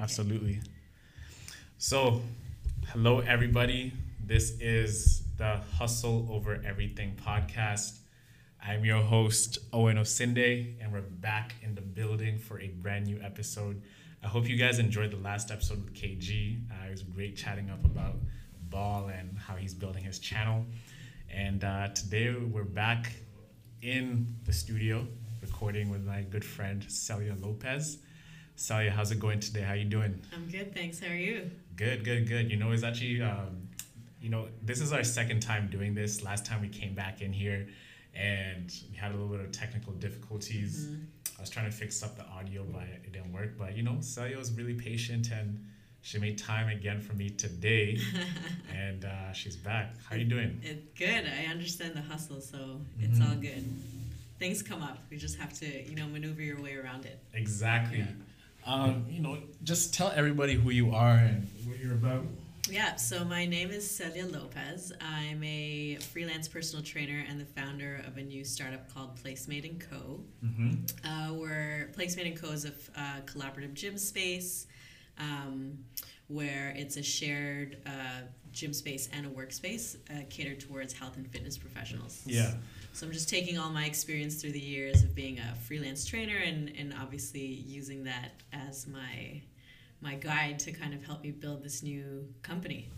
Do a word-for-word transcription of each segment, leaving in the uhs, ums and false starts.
Absolutely. So, hello everybody. This is the Hustle Over Everything podcast. I'm your host, Owen Osinde, and we're back in the building for a brand new episode. I hope you guys enjoyed the last episode with K G. Uh, it was great chatting up about ball and how he's building his channel. And uh, today we're back in the studio recording with my good friend, Celia Lopez. Celia, how's it going today? How you doing? I'm good, thanks. How are you? Good, good, good. You know, it's actually, um, you know, this is our second time doing this. Last time we came back in here and we had a little bit of technical difficulties. Mm-hmm. I was trying to fix up the audio, but it didn't work. But, you know, Celia was really patient and she made time again for me today. and uh, she's back. How are you doing? It's good. I understand the hustle, so it's mm-hmm. all good. Things come up. We just have to, you know, maneuver your way around it. Exactly. Yeah. Um, you know, just tell everybody who you are and what you're about. Yeah, so my name is Celia Lopez. I'm a freelance personal trainer and the founder of a new startup called Placemate and Co. Mm-hmm. Uh, where Placemate and Co is a uh, collaborative gym space um, where it's a shared uh, gym space and a workspace uh, catered towards health and fitness professionals. Yeah. So I'm just taking all my experience through the years of being a freelance trainer and, and obviously using that as my my guide to kind of help me build this new company.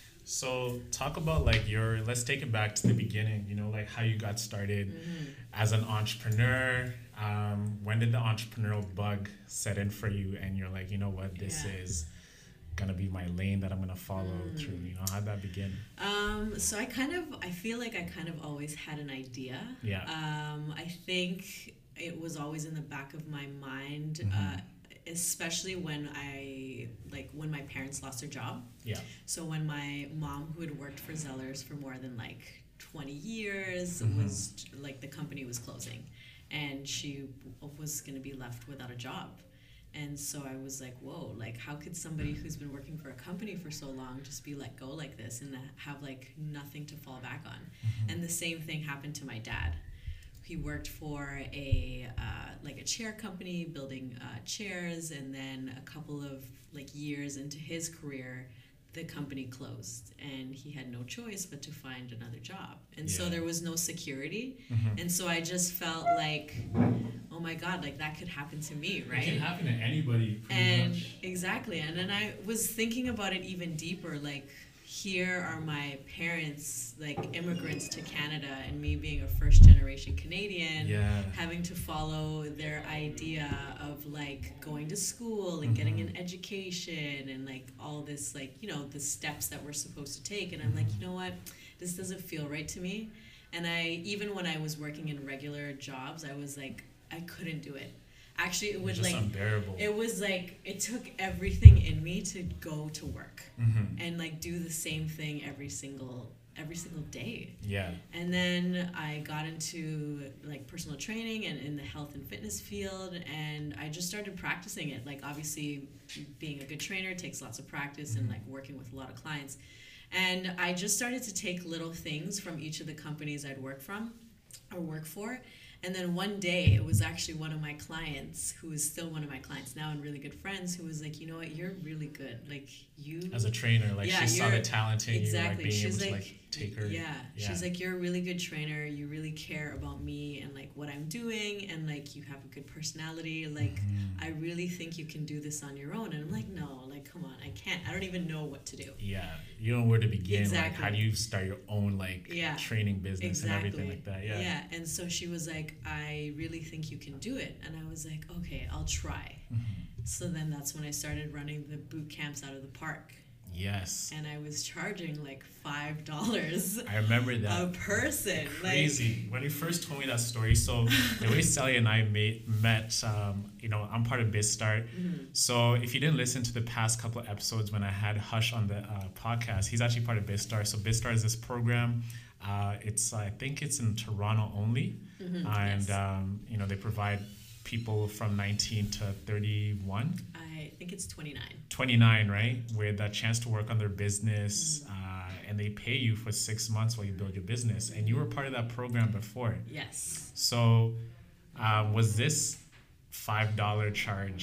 So talk about like your, let's take it back to the beginning, you know, like how you got started mm-hmm. as an entrepreneur. Um, when did the entrepreneurial bug set in for you and you're like, you know what, this yeah. is gonna be my lane that I'm gonna follow mm. through, you know? How'd that begin? Um, so I kind of, I feel like I kind of always had an idea. Yeah. Um, I think it was always in the back of my mind, mm-hmm. uh, especially when I, like when my parents lost their job. Yeah. So when my mom, who had worked for Zellers for more than like twenty years, mm-hmm. was like the company was closing and she was gonna be left without a job. And so I was like, whoa, like how could somebody who's been working for a company for so long just be let go like this and have like nothing to fall back on? Mm-hmm. And the same thing happened to my dad. He worked for a uh, like a chair company building uh, chairs, and then a couple of like years into his career, the company closed and he had no choice but to find another job. And yeah. so there was no security. Mm-hmm. And so I just felt like, oh my God, like that could happen to me, right? It can happen to anybody pretty and much. Exactly. And then I was thinking about it even deeper, like here are my parents, like immigrants to Canada, and me being a first generation Canadian, yeah. having to follow their idea of like going to school and mm-hmm. getting an education and like all this, like, you know, the steps that we're supposed to take. And I'm like, you know what, this doesn't feel right to me. And I, even when I was working in regular jobs, I was like, I couldn't do it. Actually, it was just like unbearable. It was like it took everything in me to go to work mm-hmm. and like do the same thing every single every single day. Yeah. And then I got into like personal training and in the health and fitness field, and I just started practicing it. Like obviously, being a good trainer takes lots of practice mm-hmm. and like working with a lot of clients. And I just started to take little things from each of the companies I'd work from or work for. And then one day, it was actually one of my clients, who is still one of my clients now and really good friends, who was like, you know what, you're really good. Like, you... As a trainer, like, yeah, she saw the talent in exactly. you, like, being She's able like, to, like, take her... Yeah. yeah. She's like, you're a really good trainer. You really care about me and, like, what I'm doing. And, like, you have a good personality. Like, mm-hmm. I really think you can do this on your own. And I'm like, no, like, come on. I can't. I don't even know what to do. Yeah. You don't know where to begin. Exactly. Like, how do you start your own, like, yeah. training business exactly. and everything like that? Yeah. Yeah. And so she was like, I really think you can do it. And I was like, okay, I'll try. Mm-hmm. So then that's when I started running the boot camps out of the park. Yes. And I was charging like five dollars. I remember that. A person. Crazy. Like, when you first told me that story, so the way Celia and I made, met, um, you know, I'm part of BizStart. Mm-hmm. So if you didn't listen to the past couple of episodes when I had Hush on the uh, podcast, he's actually part of BizStart. So BizStart is this program. Uh, it's I think it's in Toronto only, mm-hmm. and yes. um, you know they provide people from nineteen to thirty-one. I think it's twenty-nine. twenty-nine, right? With a chance to work on their business, mm-hmm. uh, and they pay you for six months while you build your business. And you were part of that program before. Yes. So, uh, was this five dollar charge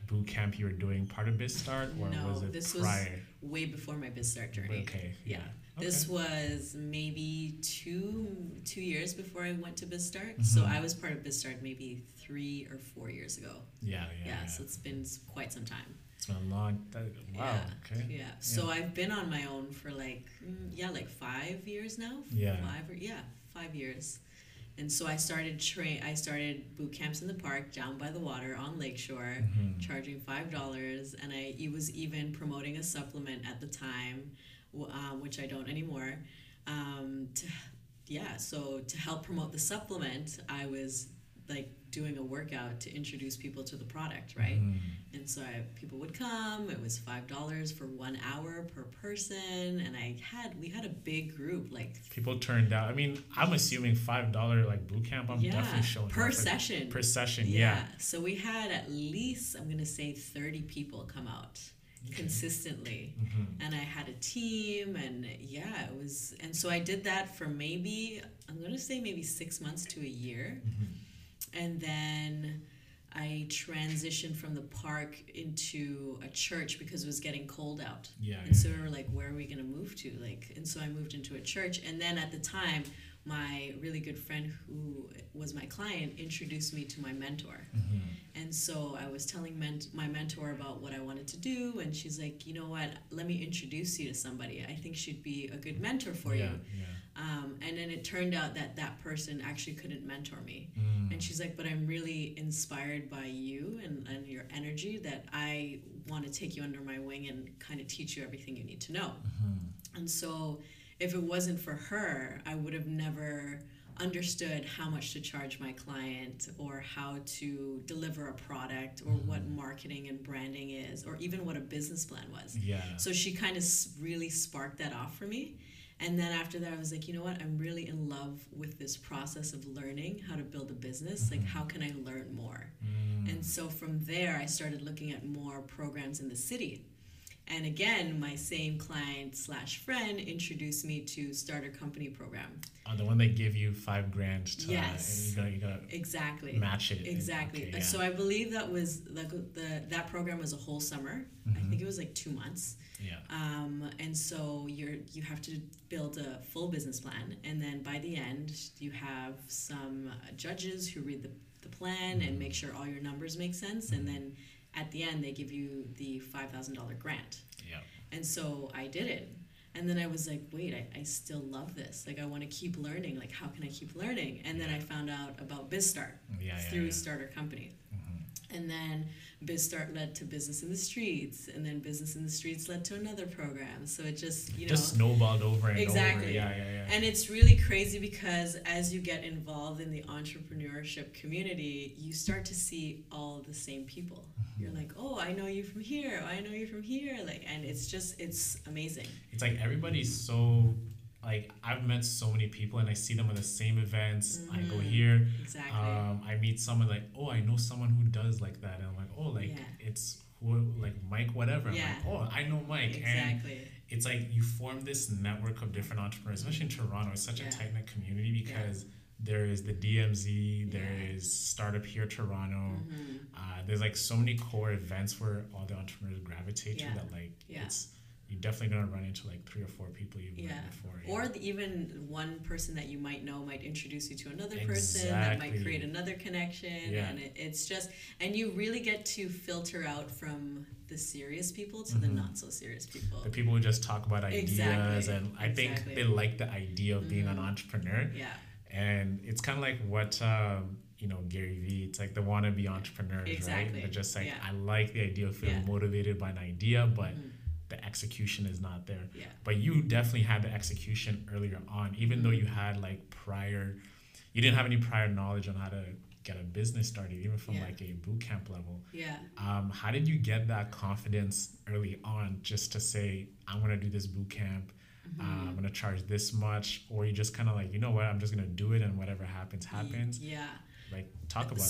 boot camp you were doing part of BizStart, or no, was it this prior? was way before my BizStart journey. Okay. Yeah. yeah. This Okay. was maybe two two years before I went to BizStart. Mm-hmm. So I was part of BizStart maybe three or four years ago. Yeah, yeah. Yeah, yeah. so it's been s- quite some time. It's been a long. That, wow. Yeah, Okay. yeah. So I've been on my own for like mm, yeah, like five years now. Yeah. Five or yeah, five years. And so I started train. I started boot camps in the park down by the water on Lakeshore, Mhm. charging five dollars, and I it was even promoting a supplement at the time, w- um, which I don't anymore. Um, to, yeah, so to help promote the supplement, I was like doing a workout to introduce people to the product, right? Mhm. And so I, people would come. It was five dollars for one hour per person, and I had we had a big group, like People turned out. I mean, I'm assuming five dollar like boot camp. I'm yeah, definitely showing per up for- session. Per session, yeah. yeah. So we had at least I'm gonna say thirty people come out consistently, Mhm. and I had a team, and yeah, it was. And so I did that for maybe I'm gonna say maybe six months to a year. Mhm. And then I transitioned from the park into a church because it was getting cold out. Yeah. And so we were like, where are we going to move to? Like, and so I moved into a church. And then at the time, my really good friend who was my client introduced me to my mentor. Mhm. And so I was telling ment- my mentor about what I wanted to do. And she's like, you know what? Let me introduce you to somebody. I think she'd be a good mentor for yeah, you. Yeah. Um, and then it turned out that that person actually couldn't mentor me. Mm. And she's like, but I'm really inspired by you and, and your energy that I want to take you under my wing and kind of teach you everything you need to know. Mhm. And so if it wasn't for her, I would have never understood how much to charge my client or how to deliver a product or what marketing and branding is or even what a business plan was. Yeah. So she kind of really sparked that off for me. And then after that, I was like, you know what? I'm really in love with this process of learning how to build a business. Like, how can I learn more? Mm. And so from there, I started looking at more programs in the city. And again, my same client slash friend introduced me to Starter Company program. Oh, the one they give you five grand to, Yes. and you gotta, you gotta Exactly. match it. Exactly. Okay, And yeah. so I believe that was like the that program was a whole summer. I Mhm. think it was like two months. Yeah. Um, and so you're you have to build a full business plan, and then by the end you have some uh, judges who read the, the plan and make sure all your numbers make sense, and then at the end they give you the five thousand dollar grant. Yeah. And so I did it. And then I was like, wait, I, I still love this. Like, I want to keep learning. Like, how can I keep learning? And then I found out about BizStart Yeah, yeah, through yeah. Starter Company. Mhm. And then BizStart led to Business in the Streets. And then Business in the Streets led to another program. So it just, you know. Just snowballed over and Exactly. over. Yeah, yeah, yeah. And it's really crazy because as you get involved in the entrepreneurship community, you start to see all the same people. You're like, oh, I know you from here. I know you from here. Like, and it's just, it's amazing. It's like everybody's so, like, I've met so many people and I see them at the same events. I go Mhm. here. Exactly. Um, I meet someone like, oh, I know someone who does like that. And I'm like, oh, like, Yeah. it's who, like Mike, whatever. I'm Yeah. like, oh, I know Mike. And Exactly. it's like you form this network of different entrepreneurs, especially in Toronto. It's such Yeah. a tight knit community because there is the D M Z, there Yeah. is Startup Here Toronto. Mhm. Uh, there's like so many core events where all the entrepreneurs gravitate Yeah. to that, like, Yeah. it's, you're definitely gonna run into like three or four people you've Yeah. met before. you Or know? the, even one person that you might know might introduce you to another person that might Exactly. create another connection. Yeah. And it, it's just, and you really get to filter out from the serious people to the Mhm. not so serious people. The people who just talk about ideas, Exactly. and I think Exactly. they like the idea of being an Mhm. entrepreneur. Yeah. And it's kind of like what, um, you know, Gary Vee, it's like the wannabe entrepreneurs, Exactly. right? They're just like, Yeah. I like the idea of feeling Yeah. motivated by an idea, but Mhm. the execution is not there. Yeah. But you definitely had the execution earlier on, even though you had like prior, you didn't have any prior knowledge on how to get a business started, even from Yeah. like a boot camp level. Yeah. Um, how did you get that confidence early on just to say, I'm going to do this boot camp, uh, I'm going to charge this much, or you just kind of like, you know what, I'm just going to do it and whatever happens, happens? Yeah. Like, talk about that.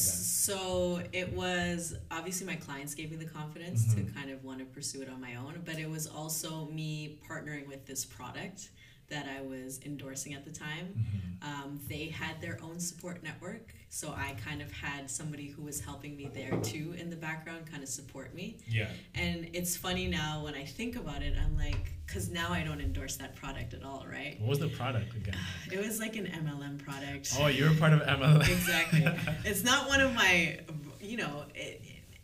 So it was obviously my clients gave me the confidence Mhm. to kind of want to pursue it on my own, but it was also me partnering with this product that I was endorsing at the time, Mm-hmm. um, they had their own support network. So I kind of had somebody who was helping me there too in the background, kind of support me. Yeah. And it's funny now when I think about it, I'm like, because now I don't endorse that product at all, right? What was the product again? It was like an M L M product. Oh, you were part of M L M. Exactly. It's not one of my, you know, it,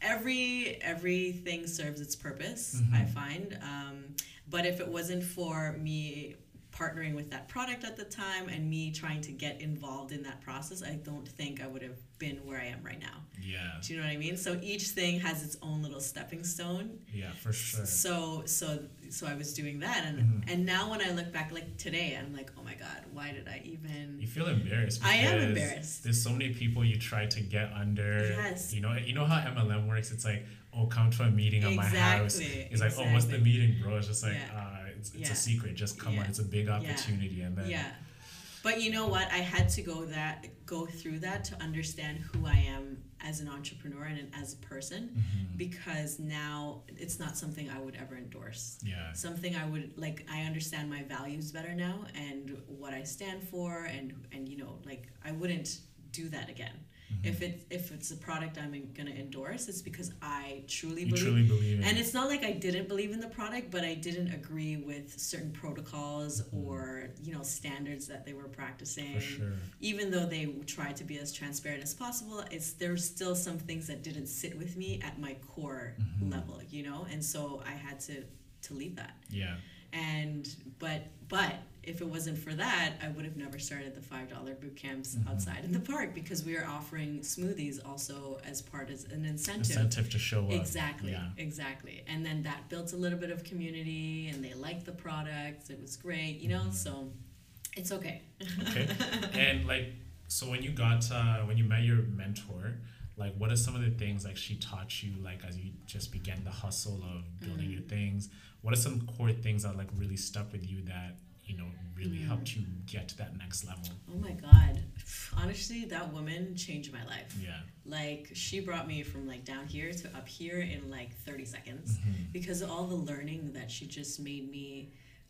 every everything serves its purpose, Mhm. I find. Um, but if it wasn't for me partnering with that product at the time and me trying to get involved in that process, I don't think I would have been where I am right now. Yeah. Do you know what I mean? So each thing has its own little stepping stone. Yeah, for sure. So so so I was doing that, and Mhm. and now when I look back, like today, I'm like, oh my god, why did I even? You feel embarrassed. I am because embarrassed. There's so many people you try to get under. Yes. You know, you know how M L M works. It's like, oh, come to a meeting at my house. Exactly, It's like, oh, what's the exactly. meeting, bro? It's just like, Yeah. uh, it's, it's Yeah. a secret. Just come Yeah. on. It's a big opportunity, and then Yeah. But you know what? I had to go that go through that to understand who I am as an entrepreneur and as a person, Mhm. because now it's not something I would ever endorse. yeah, Something I would like. I understand my values better now and what I stand for, and and you know, like I wouldn't do that again. Mhm. If it if it's a product I'm going to endorse, it's because I truly you believe. truly believe in And it. it's not like I didn't believe in the product, but I didn't agree with certain protocols Mhm. or, you know, standards that they were practicing. For sure. Even though they tried to be as transparent as possible, it's there's still some things that didn't sit with me at my core Mhm. level, you know? And so I had to to leave that. Yeah. And but but if it wasn't for that, I would have never started the five dollar boot camps Mhm. outside in the park, because we are offering smoothies also as part as an incentive. Incentive to show up. Exactly, Yeah. exactly. And then that built a little bit of community, and they liked the product. It was great, you know, Mhm. so it's okay. Okay. And like, so when you got uh, when you met your mentor, like, what are some of the things like she taught you, like as you just began the hustle of building Mm. your things? What are some core things that like really stuck with you that, you know, really Mm. helped you get to that next level? Oh my God. Honestly, that woman changed my life. Yeah. Like, she brought me from like down here to up here in like thirty seconds, Mhm. because of all the learning that she just made me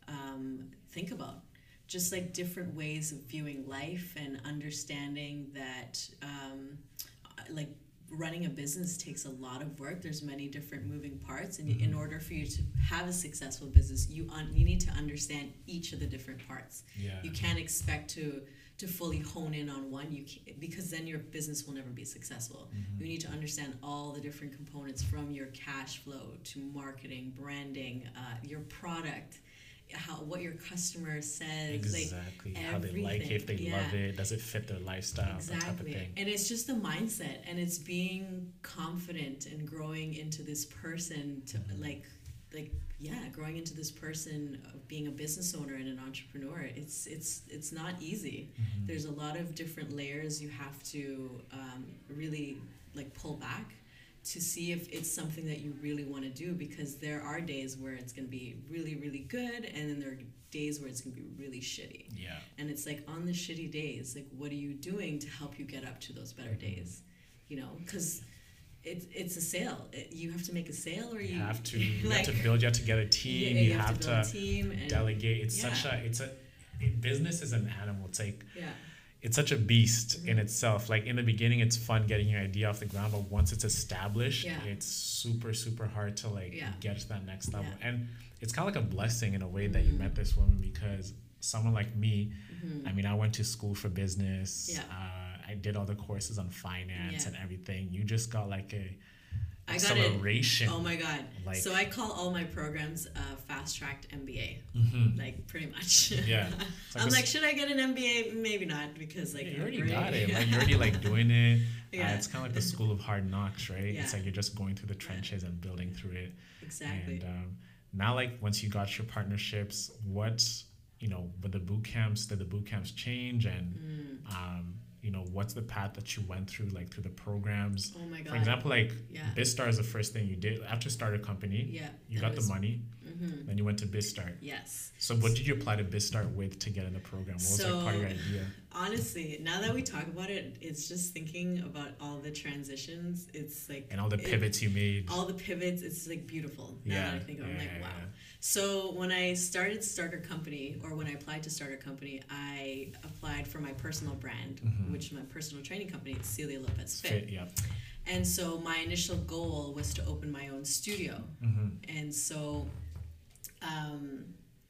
um, think about. Just like different ways of viewing life and understanding that um, like running a business takes a lot of work. There's many different moving parts, and in Mhm. order for you to have a successful business, you un- you need to understand each of the different parts. Yeah. You can't expect to to fully hone in on one, you can, because then your business will never be successful. Mhm. You need to understand all the different components, from your cash flow to marketing, branding, uh, your product, how what your customer says, Exactly. like How they like it, if they everything. love Yeah. it, does it fit their lifestyle, that type of Exactly. thing. And it's just the mindset, and it's being confident and growing into this person to Mhm. like like yeah, growing into this person of being a business owner and an entrepreneur. It's it's it's not easy. Mhm. There's a lot of different layers you have to um, really like pull back to see if it's something that you really want to do, because there are days where it's going to be really really good, and then there are days where it's going to be really shitty. Yeah. And it's like, on the shitty days, like, what are you doing to help you get up to those better Mhm. days? You know, because it's it's a sale. It, you have to make a sale, or you, You have to you like, have to build, you have to get a team, yeah, you, have, build to, a team and delegate. It's such yeah. a it's a it, business is an animal. It's like yeah, it's such a beast Mhm. in itself. Like, in the beginning, it's fun getting your idea off the ground, but once it's established, Yeah. it's super, super hard to like Yeah. get to that next level. Yeah. And it's kind of like a blessing in a way that you Mhm. met this woman, because someone like me, Mhm. I mean, I went to school for business. Yeah. Uh, I did all the courses on finance Yeah. and everything. You just got like a I got it. acceleration. Oh my god! Like- so I call all my programs uh, fast tracked M B A, Mhm. like pretty much. Yeah. It's like I'm this- like, should I get an M B A? Maybe not, because like Yeah, you I'm already great. got it. Like, you're already like doing it. Yeah. Uh, it's kind of like the school of hard knocks, right? Yeah. It's like you're just going through the trenches and building through it. Exactly. And um, now, like, once you got your partnerships, what, you know, with the boot camps, did the boot camps change? And, Mm. um, you know, what's the path that you went through, like, through the programs? Oh my god. For example, like, Yeah. BizStar is the first thing you did. After start a company, Yeah. you that got was- the money. mhm. Mm-hmm. Then you went to BizStart. Yes. So what did you apply to BizStart with to get in the program? What was so, like part of your idea? Honestly, now that we talk about it, it's just thinking about all the transitions. It's like and all the pivots it, you made. All the pivots. It's like beautiful. Now yeah. that I think of it, I'm yeah, like, wow. Yeah. So when I started Starter Company, or when I applied to Starter Company, I applied for my personal brand, mm-hmm. which is my personal training company. It's Celia Lopez Fit. Fit, yeah. And so my initial goal was to open my own studio. Mm-hmm. And so um,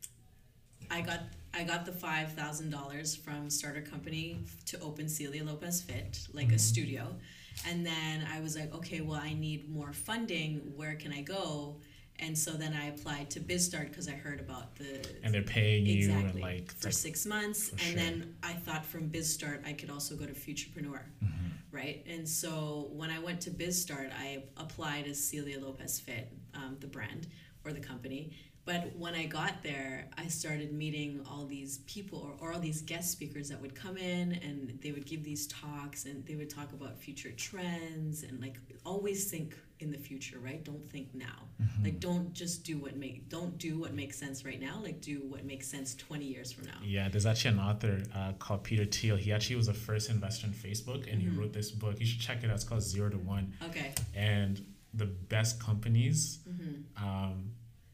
I got I got the five thousand dollars from Starter Company to open Celia Lopez Fit, like mm-hmm. a studio. And then I was like, okay, well, I need more funding. Where can I go? And so then I applied to BizStart because I heard about the... And they're paying you exactly, and like... for like, six months. And sure. then I thought from BizStart I could also go to Futurepreneur, mm-hmm. right? And so when I went to BizStart, I applied as Celia Lopez Fit, um, the brand or the company. But when I got there, I started meeting all these people or, or all these guest speakers that would come in, and they would give these talks, and they would talk about future trends and like always think in the future, right? Don't think now. Mm-hmm. Like don't just do what make don't do what makes sense right now. Like do what makes sense twenty years from now. Yeah, there's actually an author uh, called Peter Thiel. He actually was the first investor in Facebook, and mm-hmm. he wrote this book. You should check it out. It's called Zero to One. Okay. And the best companies. Mm-hmm. Um,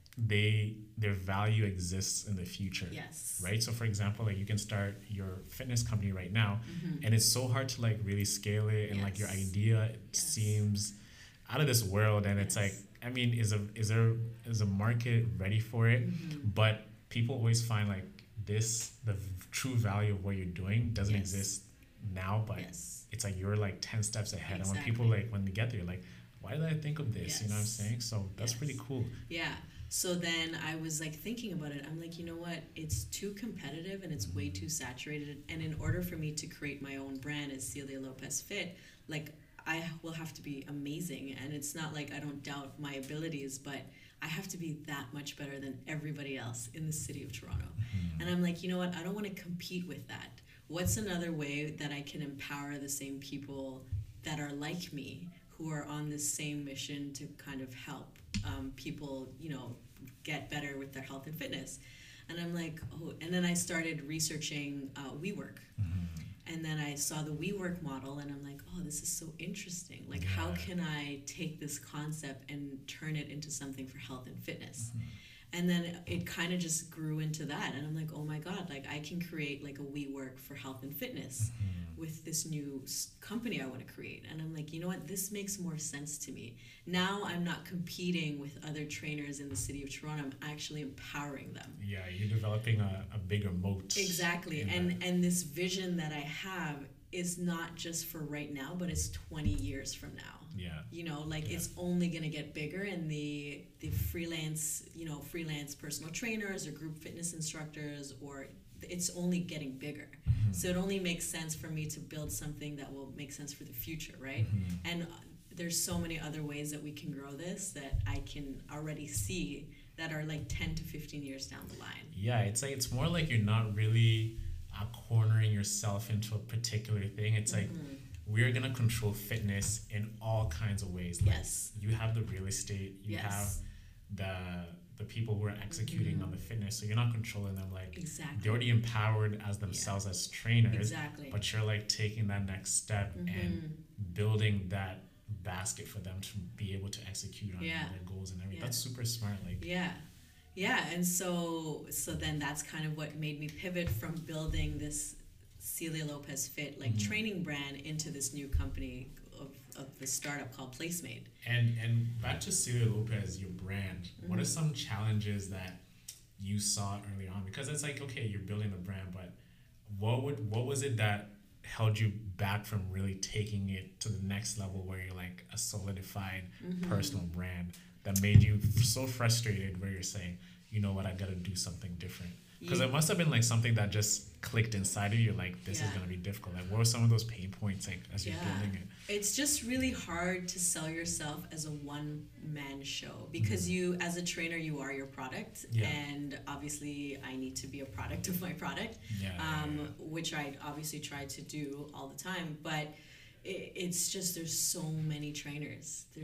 they their value exists in the future. Yes. Right? So for example, like you can start your fitness company right now, mm-hmm. and it's so hard to like really scale it, and yes. like your idea yes. seems out of this world, and yes. it's like, I mean, is a is there is a market ready for it? Mm-hmm. But people always find like this the true value of what you're doing doesn't yes. exist now, but yes. it's like you're like ten steps ahead. Exactly. And when people like when they get there, you're like, why did I think of this? Yes. You know what I'm saying? So that's yes. pretty cool. Yeah. So then I was like thinking about it. I'm like, you know what? It's too competitive and it's way too saturated. And in order for me to create my own brand as Celia Lopez Fit, like I will have to be amazing. And it's not like I don't doubt my abilities, but I have to be that much better than everybody else in the city of Toronto. Mm-hmm. And I'm like, you know what? I don't want to compete with that. What's another way that I can empower the same people that are like me, who are on this same mission to kind of help um, people, you know, get better with their health and fitness? And I'm like, oh, and then I started researching uh, WeWork. Mm-hmm. And then I saw the WeWork model, and I'm like, oh, this is so interesting. Like, yeah. how can I take this concept and turn it into something for health and fitness? Mm-hmm. And then it kind of just grew into that. And I'm like, oh my God, like I can create like a WeWork for health and fitness mm-hmm. with this new company I want to create. And I'm like, you know what? This makes more sense to me. Now I'm not competing with other trainers in the city of Toronto. I'm actually empowering them. Yeah, you're developing a, a bigger moat. Exactly. And that. And this vision that I have is not just for right now, but it's twenty years from now. Yeah. You know, like yeah. it's only going to get bigger, and the the freelance, you know, freelance personal trainers or group fitness instructors, or it's only getting bigger. Mm-hmm. So it only makes sense for me to build something that will make sense for the future, right? Mm-hmm. And there's so many other ways that we can grow this that I can already see that are like ten to fifteen years down the line. Yeah, it's like it's more like you're not really uh, cornering yourself into a particular thing. It's like mm-hmm. we're going to control fitness in all kinds of ways. Like yes. you have the real estate, you yes. have the the people who are executing mm-hmm. on the fitness, so you're not controlling them. Like exactly. they're already empowered as themselves yeah. as trainers, exactly. but you're like taking that next step mm-hmm. and building that basket for them to be able to execute on yeah. their goals and everything. Yeah. That's super smart. Like yeah. Yeah, and so so then that's kind of what made me pivot from building this Celia Lopez Fit like mm-hmm. training brand into this new company of, of the startup called Placemade. And and back to Celia Lopez, your brand. Mm-hmm. What are some challenges that you saw early on? Because it's like, okay, you're building the brand, but what would what was it that held you back from really taking it to the next level where you're like a solidified mm-hmm. personal brand that made you so frustrated where you're saying, you know what, I got to do something different? Because it must have been like something that just clicked inside of you, like this yeah. is going to be difficult. Like what were some of those pain points like as you're yeah. building it? It's just really hard to sell yourself as a one-man show because mm-hmm. you, as a trainer, you are your product. Yeah. And obviously I need to be a product of my product, yeah, um, yeah. which I obviously try to do all the time. But it, it's just there's so many trainers. There's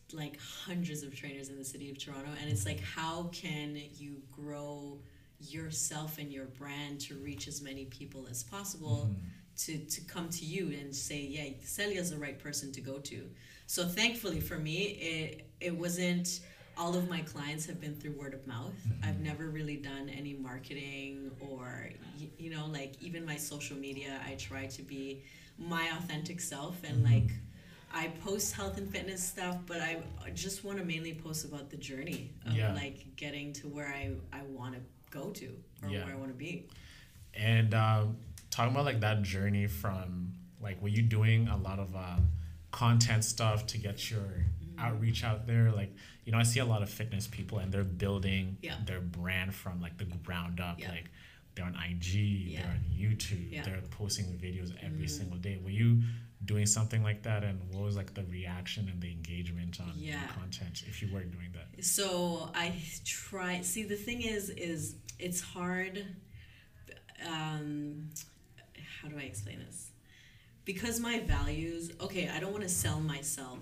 like hundreds of trainers in the city of Toronto, and it's like, how can you grow yourself and your brand to reach as many people as possible, mm-hmm. to, to come to you and say, yeah, Celia's the right person to go to. So thankfully for me, it it wasn't, all of my clients have been through word of mouth. Mm-hmm. I've never really done any marketing or, you know, like even my social media, I try to be my authentic self, and mm-hmm. like I post health and fitness stuff, but I just want to mainly post about the journey of yeah. like getting to where I, I want to go to, or yeah. where I want to be. And um, talking about like that journey from like, were you doing a lot of um, content stuff to get your mm-hmm. outreach out there? Like, you know, I see a lot of fitness people and they're building yeah. their brand from like the ground up. Yeah. Like they're on I G, yeah. they're on YouTube, yeah. they're posting videos every mm. single day. Were you doing something like that, and what was like the reaction and the engagement on yeah. your content if you were doing that? So I try, see the thing is is it's hard, um how do I explain this? Because my values, okay, I don't want to sell myself,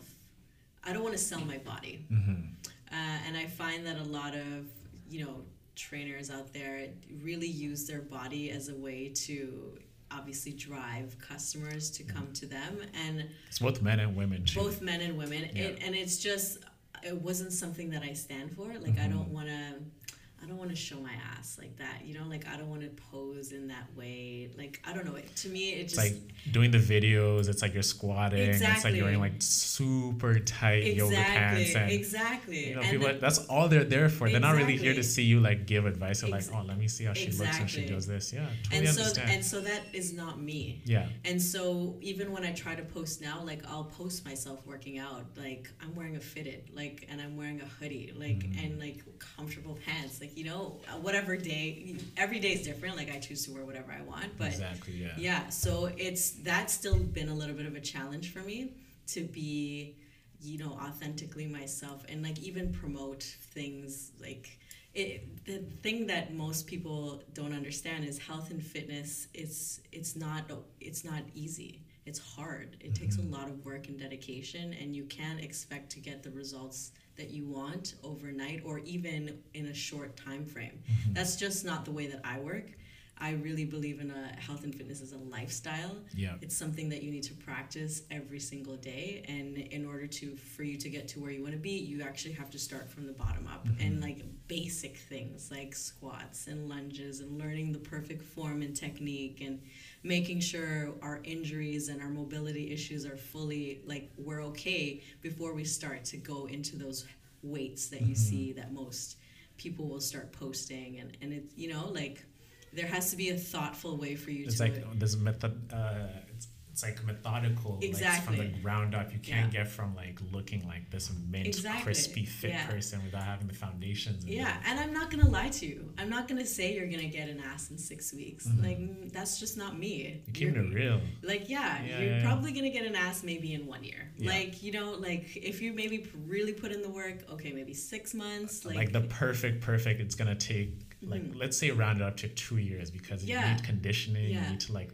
I don't want to sell my body. Mm-hmm. uh, and I find that a lot of, you know, trainers out there really use their body as a way to obviously drive customers to come to them, and it's both men and women too. Both men and women. Yeah. It, and it's just, it wasn't something that I stand for. Like mm-hmm. I don't want to I don't want to show my ass like that, you know, like I don't want to pose in that way. Like, I don't know, it, to me it just, it's like doing the videos, it's like you're squatting, exactly. It's like you're wearing like super tight exactly. yoga pants, and exactly, you know, and people, then, that's all they're there for. They're exactly. not really here to see you like give advice or like, Ex- oh, let me see how she exactly. looks when she does this. Yeah, totally and so understand. and so that is not me. Yeah. And so even when I try to post now, like I'll post myself working out, like I'm wearing a fitted, like, and I'm wearing a hoodie, like mm. and like comfortable pants, like, you know, whatever day, every day is different. Like I choose to wear whatever I want, but exactly, yeah. Yeah. So it's, that's still been a little bit of a challenge for me to be, you know, authentically myself, and like even promote things like it. The thing that most people don't understand is health and fitness. It's it's not it's not easy. It's hard. It mm-hmm. takes a lot of work and dedication, and you can't expect to get the results that you want overnight or even in a short time frame. Mm-hmm. That's just not the way that I work. I really believe in a health and fitness as a lifestyle. Yeah. It's something that you need to practice every single day, and in order to for you to get to where you want to be, you actually have to start from the bottom up. Mm-hmm. And like basic things like squats and lunges and learning the perfect form and technique, and making sure our injuries and our mobility issues are fully, like, we're okay before we start to go into those weights that you mm-hmm. see that most people will start posting. And, and it, you know, like, there has to be a thoughtful way for you it's to... It's like, there's method, uh, it's, it's like methodical, exactly. like from the ground up. You can't yeah. get from like looking like this mint, exactly. crispy, fit yeah. person without having the foundations. And yeah, the, and I'm not gonna lie to you. I'm not gonna say you're gonna get an ass in six weeks. Mm-hmm. Like, that's just not me. You're keeping it real. Like, yeah, yeah you're yeah, probably yeah. gonna get an ass maybe in one year. Yeah. Like, you know, like if you maybe really put in the work, okay, maybe six months. Like, like the perfect, perfect. It's gonna take like mm-hmm. let's say round it up to two years because yeah. you need conditioning. Yeah. You need to like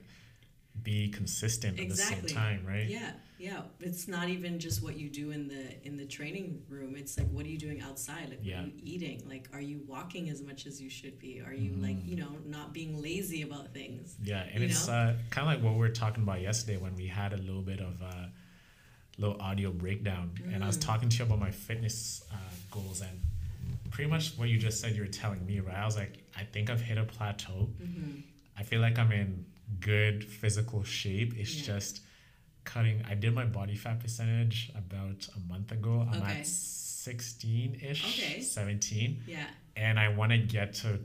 be consistent exactly. at the same time, right? Yeah, yeah. It's not even just what you do in the in the training room. It's like, what are you doing outside? Like, yeah. what are you eating? Like, are you walking as much as you should be? Are you mm. like, you know, not being lazy about things? Yeah, and it's uh, kind of like what we were talking about yesterday when we had a little bit of a little audio breakdown, mm. and I was talking to you about my fitness uh, goals, and pretty much what you just said you were telling me, right? I was like, I think I've hit a plateau. Mm-hmm. I feel like I'm in good physical shape. It's yeah. just cutting. I did my body fat percentage about a month ago. I'm okay. at sixteen-ish, okay. seventeen. Yeah. And I want to get to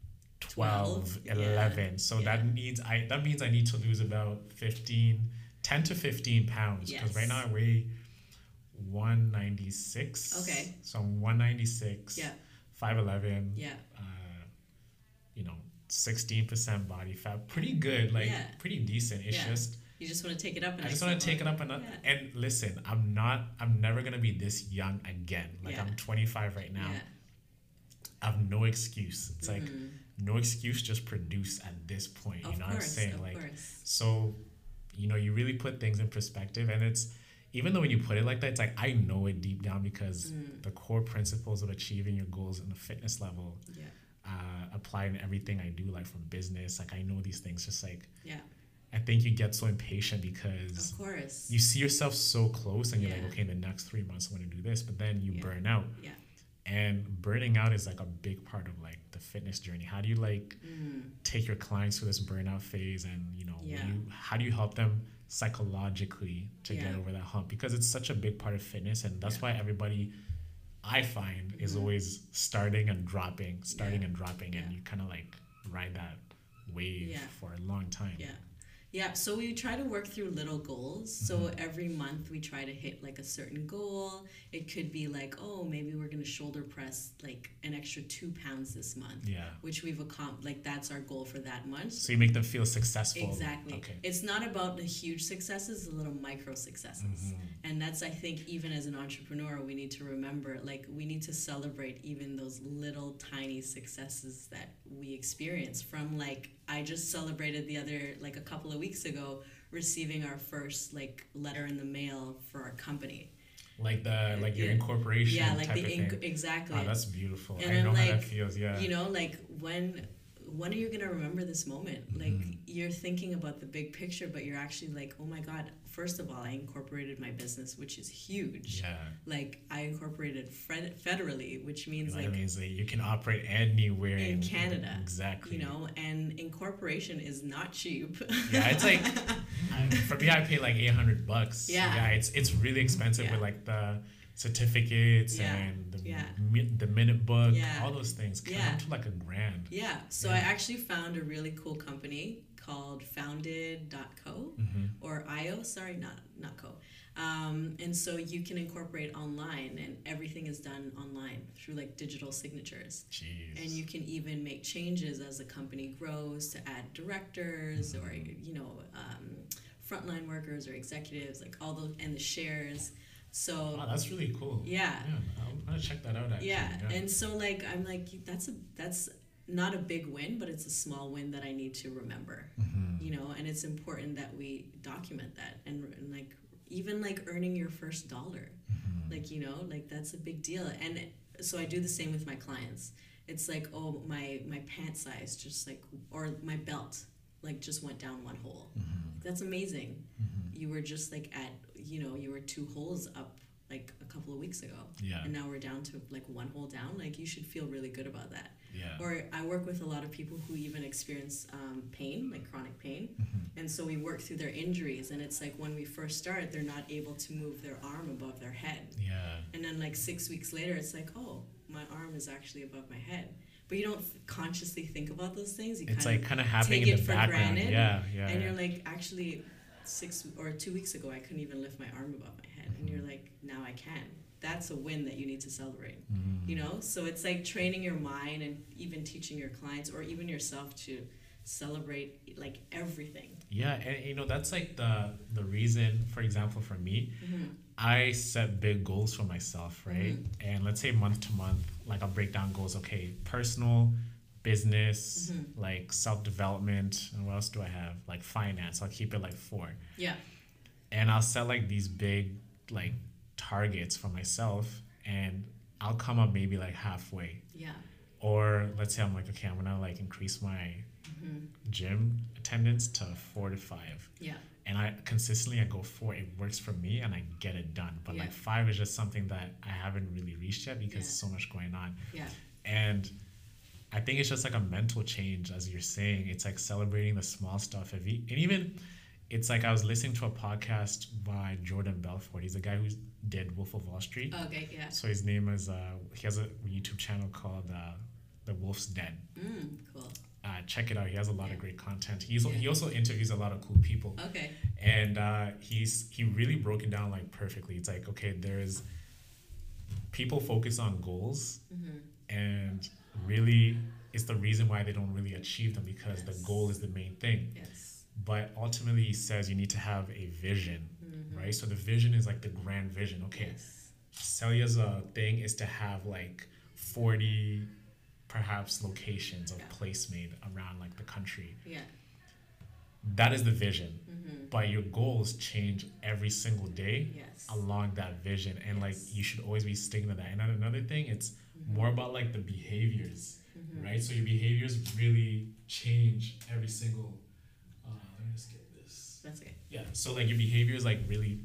twelve, twelve eleven. Yeah. So yeah. that needs I that means I need to lose about fifteen, ten to fifteen pounds. Because yes. right now I weigh one ninety-six. Okay. So I'm one ninety-six. Yeah. five eleven. Yeah. Uh, you know, sixteen percent body fat. Pretty good, like yeah. pretty decent. It's yeah. just you just want to take it up. I just want to take it up and yeah. and listen. I'm not. I'm never gonna be this young again. Like yeah. I'm twenty-five right now. Yeah. I have no excuse. It's mm-hmm. like no excuse. Just produce at this point. Of you know course, what I'm saying? Of like course. so, you know, you really put things in perspective, and it's even though when you put it like that, it's like I know it deep down because Mm. the core principles of achieving your goals in the fitness level Yeah. uh, apply in everything I do, like from business. Like I know these things. Just like Yeah. I think you get so impatient because Of course. you see yourself so close, and you're Yeah. like, okay, in the next three months I want to do this, but then you Yeah. burn out. Yeah. And burning out is like a big part of like the fitness journey. How do you like Mm. take your clients through this burnout phase, and you know, Yeah. you, how do you help them psychologically to Yeah. get over that hump? Because it's such a big part of fitness, and that's Yeah. why everybody I find is Mhm. always starting and dropping, starting Yeah. and dropping, and Yeah. you kind of like ride that wave Yeah. for a long time. Yeah. Yeah, so we try to work through little goals. So Mhm. every month we try to hit like a certain goal. It could be like, oh, maybe we're going to shoulder press like an extra two pounds this month, Yeah. which we've accomplished. Like that's our goal for that month. So you make them feel successful. Exactly. Okay. It's not about the huge successes, the little micro successes. Mhm. And that's, I think, even as an entrepreneur, we need to remember, like, we need to celebrate even those little tiny successes that we experience from, like, I just celebrated the other, like, a couple of weeks ago, receiving our first, like, letter in the mail for our company. Like the like your Yeah. incorporation Yeah, like type the, of inc- thing. exactly. Oh, that's beautiful. And I I'm know how that like, feels. Yeah. You know, like, when when are you going to remember this moment? Like, Mhm. you're thinking about the big picture, but you're actually like, oh my God, first of all, I incorporated my business, which is huge. Yeah. Like, I incorporated fed- federally, which means, That like, means that you can operate anywhere in Canada. Exactly. You know, and incorporation is not cheap. Yeah, it's like I, for me, I pay like eight hundred bucks. Yeah. Yeah, it's it's really expensive Yeah. with like the certificates Yeah. and the Yeah. mi- the minute book, Yeah. all those things come Yeah. to like a grand. Yeah. So Yeah. I actually found a really cool company called founded dot co Mm-hmm. or I O, sorry, not not co. Um, and so you can incorporate online, and everything is done online through like digital signatures. Jeez. And you can even make changes as the company grows to add directors or you know um, frontline workers or executives, like all those, and the shares. So Wow, that's really cool. yeah, Yeah, I'm gonna check that out. Actually. yeah. And so like I'm like that's a that's not a big win, but it's a small win that I need to remember. Mhm. You know, and it's important that we document that, and, and like even like earning your first dollar, Mhm. like you know, like that's a big deal. And so I do the same with my clients. It's like, oh, my my pant size just like, or my belt like just went down one hole. Mhm. That's amazing. Mhm. You were just like at, you know, you were two holes up like a couple of weeks ago, Yeah. and now we're down to like one hole down. Like you should feel really good about that. Yeah. Or I work with a lot of people who even experience um, pain, like chronic pain. Mhm. And so we work through their injuries, and it's like when we first start, they're not able to move their arm above their head. Yeah. And then like six weeks later, it's like, oh, my arm is actually above my head. But you don't f- consciously think about those things. You It's kind like kind of happening take in it the for background. granted, Yeah. Yeah. and yeah. you're like, actually, six or two weeks ago, I couldn't even lift my arm above my head. And you're like, now I can. That's a win that you need to celebrate. Mhm. You know, so it's like training your mind and even teaching your clients or even yourself to celebrate like everything. Yeah, and you know that's like the the reason. For example, for me, Mm-hmm. I set big goals for myself, right? Mhm. And let's say month to month, like I'll break down goals. Okay, personal, business, Mhm. like self development, and what else do I have? Like finance. I'll keep it like four, Yeah. and I'll set like these big like targets for myself, and I'll come up maybe like halfway. Yeah. Or let's say I'm like, okay, I'm gonna like increase my Mm-hmm. gym attendance to four to five. Yeah. And I consistently I go four. It works for me, and I get it done. But Yeah. like five is just something that I haven't really reached yet because Yeah. so much going on. Yeah. And I think it's just like a mental change, as you're saying. It's like celebrating the small stuff. If you, and even it's like I was listening to a podcast by Jordan Belfort. He's a guy who did Wolf of Wall Street. Okay. Yeah. So his name is uh, he has a YouTube channel called uh, The Wolf's Den. Mm, cool. Uh, check it out. He has a lot Yeah. of great content. He's Yeah. he also interviews a lot of cool people. Okay. And uh, he's he really broke it down like perfectly. It's like, okay, there's people focus on goals, Mm-hmm. and really it's the reason why they don't really achieve them because the Yes. goal is the main thing. Yes. But ultimately, he says you need to have a vision, Mm-hmm. right? So the vision is like the grand vision. Okay, Yes. Celia's uh, thing is to have like forty perhaps locations of Yeah. place made around like the country. Yeah. That is the vision. Mm-hmm. but your goals change every single day Yes. along that vision, and Yes. like you should always be sticking to that. And then another thing, it's Mm-hmm. more about like the behaviors, Mm-hmm. right? So your behaviors really change every single. Uh, let me just get this. That's okay. Yeah. So like your behaviors like really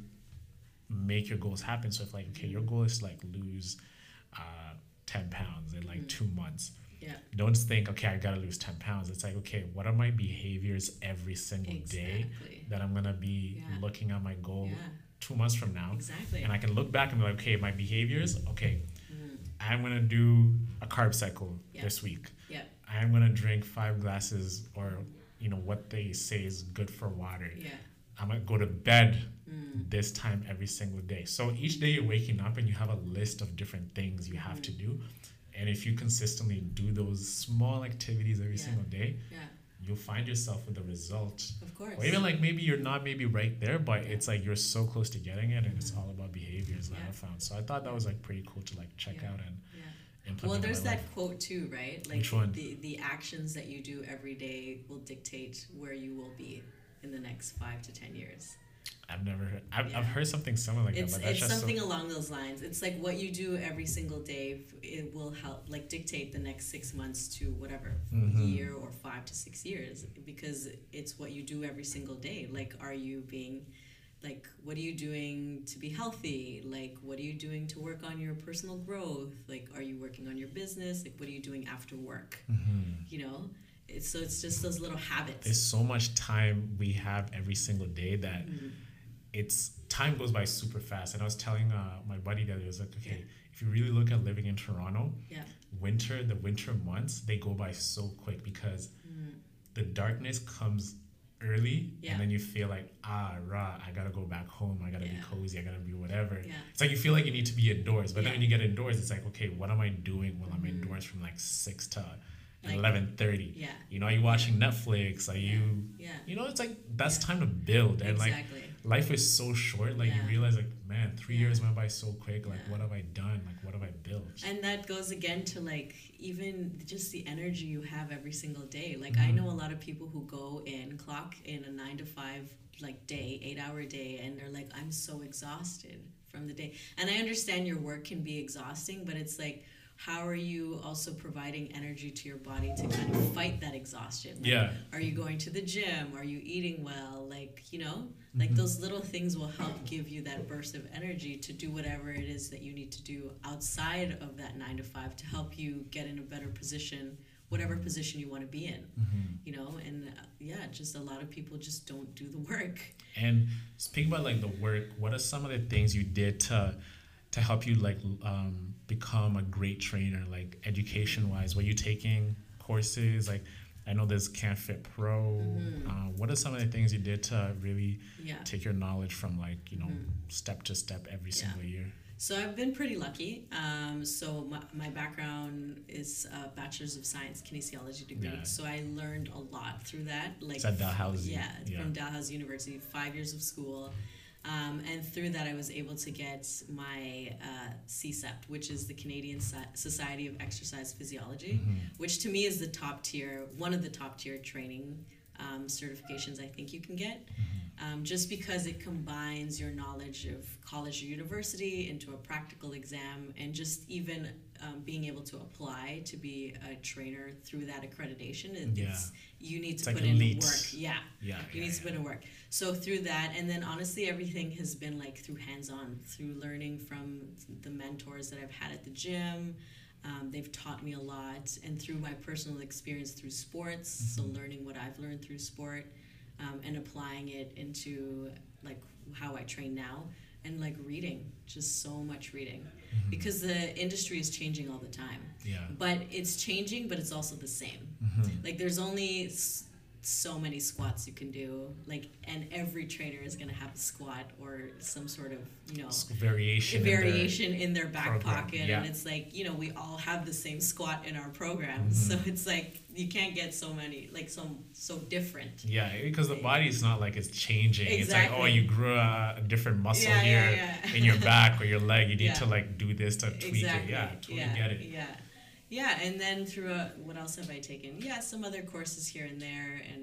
make your goals happen. So if like okay, your goal is to like lose uh, ten pounds in like Mhm. two months. Yeah. Don't think okay, I gotta lose ten pounds. It's like okay, what are my behaviors every single day Exactly. that I'm gonna be Yeah. looking at my goal Yeah. two months from now, Exactly. and I can look back and be like, okay, my behaviors. Okay, Mhm. I'm gonna do a carb cycle Yeah. this week. Yeah. I'm gonna drink five glasses, or you know what they say is good for water. Yeah. I'm gonna go to bed Mm. this time every single day. So each day you're waking up and you have a list of different things you have Mhm. to do. And if you consistently do those small activities every Yeah. single day, Yeah. you'll find yourself with the result. Of course. Or even like maybe you're not maybe right there, but Yeah. it's like you're so close to getting it, and it's all about behaviors that Yeah. I found. So I thought that was like pretty cool to like check Yeah. out and Yeah. implement. Well, in there's my that life. quote too, right? Like Which one? the the actions that you do every day will dictate where you will be in the next five to ten years. I've never heard. I've, Yeah. I've heard something similar like It's that, but that's it's just something so, along those lines. It's like what you do every single day. f- It will help, like dictate the next six months to whatever Mhm. year or five to six years, because it's what you do every single day. Like, are you being, like, what are you doing to be healthy? Like, what are you doing to work on your personal growth? Like, are you working on your business? Like, what are you doing after work? Mhm. You know, it's so it's just those little habits. There's so much time we have every single day that Mhm. it's time goes by super fast. And I was telling uh, my buddy that it was like, okay, Yeah. if you really look at living in Toronto, Yeah. winter, the winter months, they go by so quick because Mhm. the darkness comes early, Yeah. and then you feel like, ah, rah, I gotta go back home. I gotta Yeah. be cozy. I gotta be whatever. Yeah. It's like you feel like you need to be indoors, but Yeah. then when you get indoors, it's like, okay, what am I doing while I'm Mhm. indoors from like six to Like- eleven thirty? Yeah. You know, are you watching Netflix? Are you, Yeah. you know, it's like that's Yeah. time to build, and like Exactly. life is so short. Like Yeah. you realize, like, man, three Yeah. years went by so quick. Like, Yeah. what have I done? Like, what have I built? And that goes again to like even just the energy you have every single day. Like I Mhm. know a lot of people who go in, clock in a nine to five like day, eight hour day, and they're like, I'm so exhausted from the day. And I understand your work can be exhausting, but it's like, how are you also providing energy to your body to kind of fight that exhaustion? Like, Yeah. Are you going to the gym? Are you eating well? Like, you know, like Mhm. those little things will help give you that burst of energy to do whatever it is that you need to do outside of that nine to five to help you get in a better position, whatever position you want to be in, Mhm. you know? And uh, yeah, just a lot of people just don't do the work. And speaking about like the work, what are some of the things you did to to help you like um, become a great trainer, like education wise? Were you taking courses? Like I know there's Can't Fit Pro. Mhm. Uh, what are some of the things you did to really Yeah. take your knowledge from like you know Mhm. step to step every Yeah. single year? So I've been pretty lucky. Um, so my, my background is a bachelor's of science kinesiology degree. Yeah. So I learned a lot through that. Like It's at Dalhousie. Yeah, Yeah. from Dalhousie University, five years of school. Um, and through that, I was able to get my uh, C S E P, which is the Canadian Sci- Society of Exercise Physiology, Mhm. which to me is the top tier, one of the top tier training um, certifications I think you can get. Um, just because it combines your knowledge of college or university into a practical exam, and just even um, being able to apply to be a trainer through that accreditation. It, Yeah. it's, you need It's to like put elite. in work. Yeah. Yeah. You yeah, need to put yeah. in work. So through that, and then honestly, everything has been like through hands-on, through learning from the mentors that I've had at the gym. Um, they've taught me a lot, and through my personal experience through sports, so Mhm. learning what I've learned through sport, um, and applying it into like how I train now, and like reading, just so much reading, Mhm. because the industry is changing all the time. Yeah. But it's changing, but it's also the same. Mhm. Like there's only s- so many squats you can do, like, and every trainer is gonna have a squat or some sort of, you know, S- Variation. in their- variation in their back program, pocket, yeah. and it's like, you know, we all have the same squat in our programs, Mhm. so it's like you can't get so many, like so so different. Yeah, because the body is not like it's changing. It's like, oh, Exactly. you grew a, a different muscle Yeah, here yeah, yeah. in your back or your leg. You need Yeah. to like do this to tweak Exactly. it. Yeah, totally yeah, get it. Yeah. Yeah, and then through a, what else have I taken? Yeah, some other courses here and there, and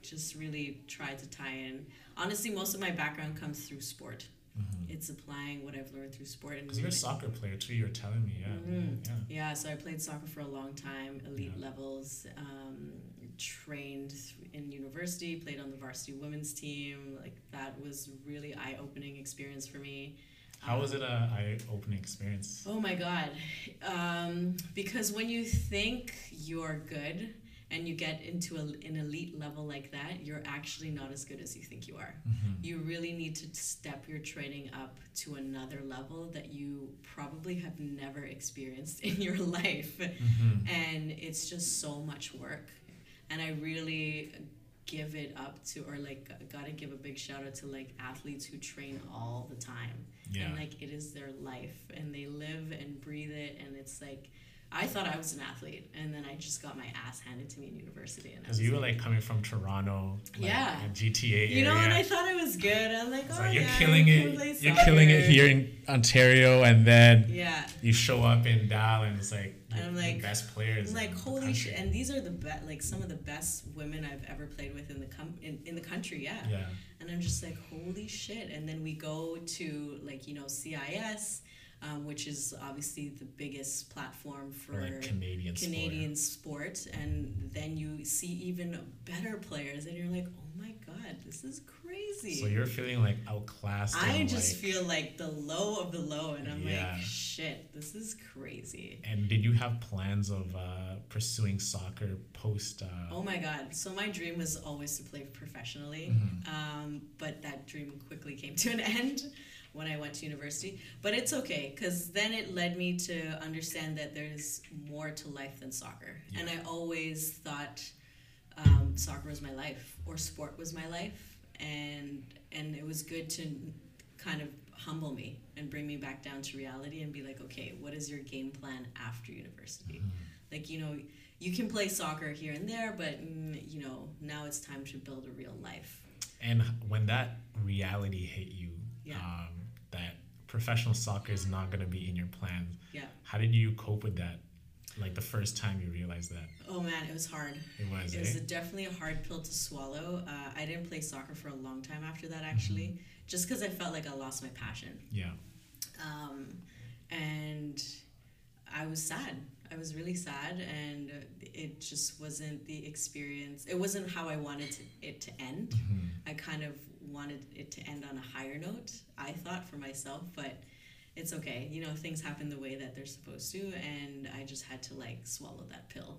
just really tried to tie in. Honestly, most of my background comes through sport. Mm-hmm. It's applying what I've learned through sport. Because you're a soccer player too, you were telling me, yeah. Mm-hmm. yeah. Yeah, so I played soccer for a long time, elite yeah. levels, um, trained in university, played on the varsity women's team. Like, that was really eye-opening experience for me. How was it a eye-opening experience? Oh my God. Um, because when you think you're good and you get into a, an elite level like that, you're actually not as good as you think you are. Mm-hmm. You really need to step your training up to another level that you probably have never experienced in your life. Mm-hmm. And it's just so much work. And I really give it up to, or like, gotta give a big shout out to like athletes who train all the time. Yeah. And like, it is their life and they live and breathe it. And it's like, I thought I was an athlete, and then I just got my ass handed to me in university. Because you were like coming from Toronto, like, yeah, G T A area. You know, and I thought I was good. I'm like, oh, like, you're yeah, killing it. You're killing it here in Ontario, and then yeah, you show up in Dal, and it's like and I'm like the best players. I'm like, holy shit! And these are the best, like some of the best women I've ever played with in the com- in, in the country. Yeah. Yeah. And I'm just like, holy shit! And then we go to like you know C I S. Um, which is obviously the biggest platform for like Canadian, Canadian sport. sport. And then you see even better players, and you're like, oh my God, this is crazy. So you're feeling like outclassed. I just like, feel like the low of the low, and I'm yeah. like, shit, this is crazy. And did you have plans of uh, pursuing soccer post? Uh... Oh my God. So my dream was always to play professionally, mm-hmm. um, but that dream quickly came to an end when I went to university. But it's okay, because then it led me to understand that there's more to life than soccer. Yeah. And I always thought um, soccer was my life, or sport was my life. And and it was good to kind of humble me and bring me back down to reality and be like, okay, what is your game plan after university? Mm-hmm. Like, you know, you can play soccer here and there, but, mm, you know, now it's time to build a real life. And when that reality hit you, yeah. um, that professional soccer is not going to be in your plans. Yeah. How did you cope with that? Like the first time you realized that? Oh man, it was hard. It was, It eh? was a, definitely a hard pill to swallow. Uh, I didn't play soccer for a long time after that, actually, mm-hmm. just because I felt like I lost my passion. Yeah. Um, and I was sad. I was really sad, and it just wasn't the experience. It wasn't how I wanted to, it to end. Mm-hmm. I kind of wanted it to end on a higher note, I thought, for myself, but it's okay. You know, things happen the way that they're supposed to, and I just had to like swallow that pill.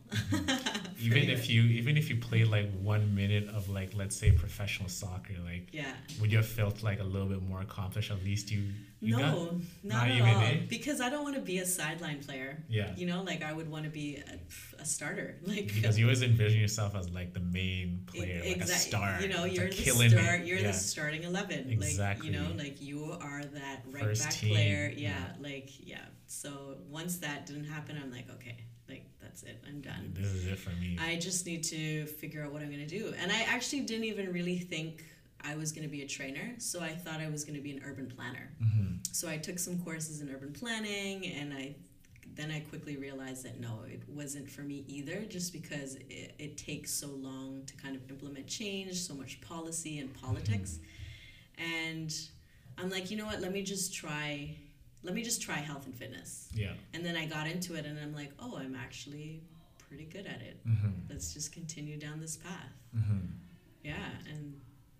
even if much. you even if you played like one minute of like, let's say, professional soccer, like yeah, would you have felt like a little bit more accomplished? At least you, you no, got, not, not at even, all. eh? Because I don't want to be a sideline player. Yeah, you know, like I would want to be a, a starter. Like because you always envision yourself as like the main player, exactly. like a star. You know, you're like the killing star. it. You're yeah. the starting eleven. Exactly. Like, you know, like you are that right First back team. player. Yeah, yeah, like yeah. So once that didn't happen, I'm like, okay, like that's it. I'm done. This is it for me. I just need to figure out what I'm gonna do. And I actually didn't even really think I was gonna be a trainer. So I thought I was gonna be an urban planner. Mm-hmm. So I took some courses in urban planning, and I then I quickly realized that no, it wasn't for me either, just because it, it takes so long to kind of implement change, so much policy and politics. Mm-hmm. And I'm like, you know what, let me just try, let me just try health and fitness. Yeah. And then I got into it, and I'm like, oh, I'm actually pretty good at it. Mm-hmm. Let's just continue down this path. Mm-hmm. Yeah, and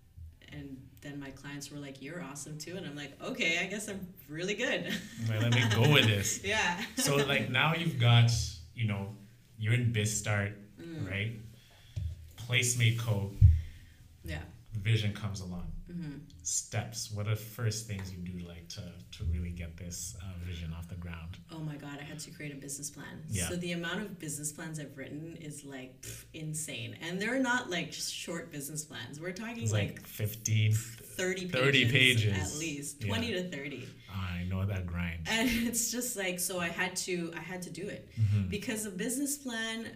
and then my clients were like, you're awesome too. And I'm like, okay, I guess I'm really good. Right, let me go with this. Yeah. So like now you've got, you know, you're in BizStart, mm. right? Placemate Co. Yeah. Vision comes along. Mm-hmm. Steps. What are the first things you do like to, to really get this uh, vision off the ground? Oh my God, I had to create a business plan. Yeah. So the amount of business plans I've written is like pff, insane. And they're not like short business plans. We're talking it's like, like fifteen, thirty pages, thirty pages at least, twenty yeah. to thirty. I know that grind. And it's just like, so I had to, I had to do it. Mm-hmm. Because a business plan,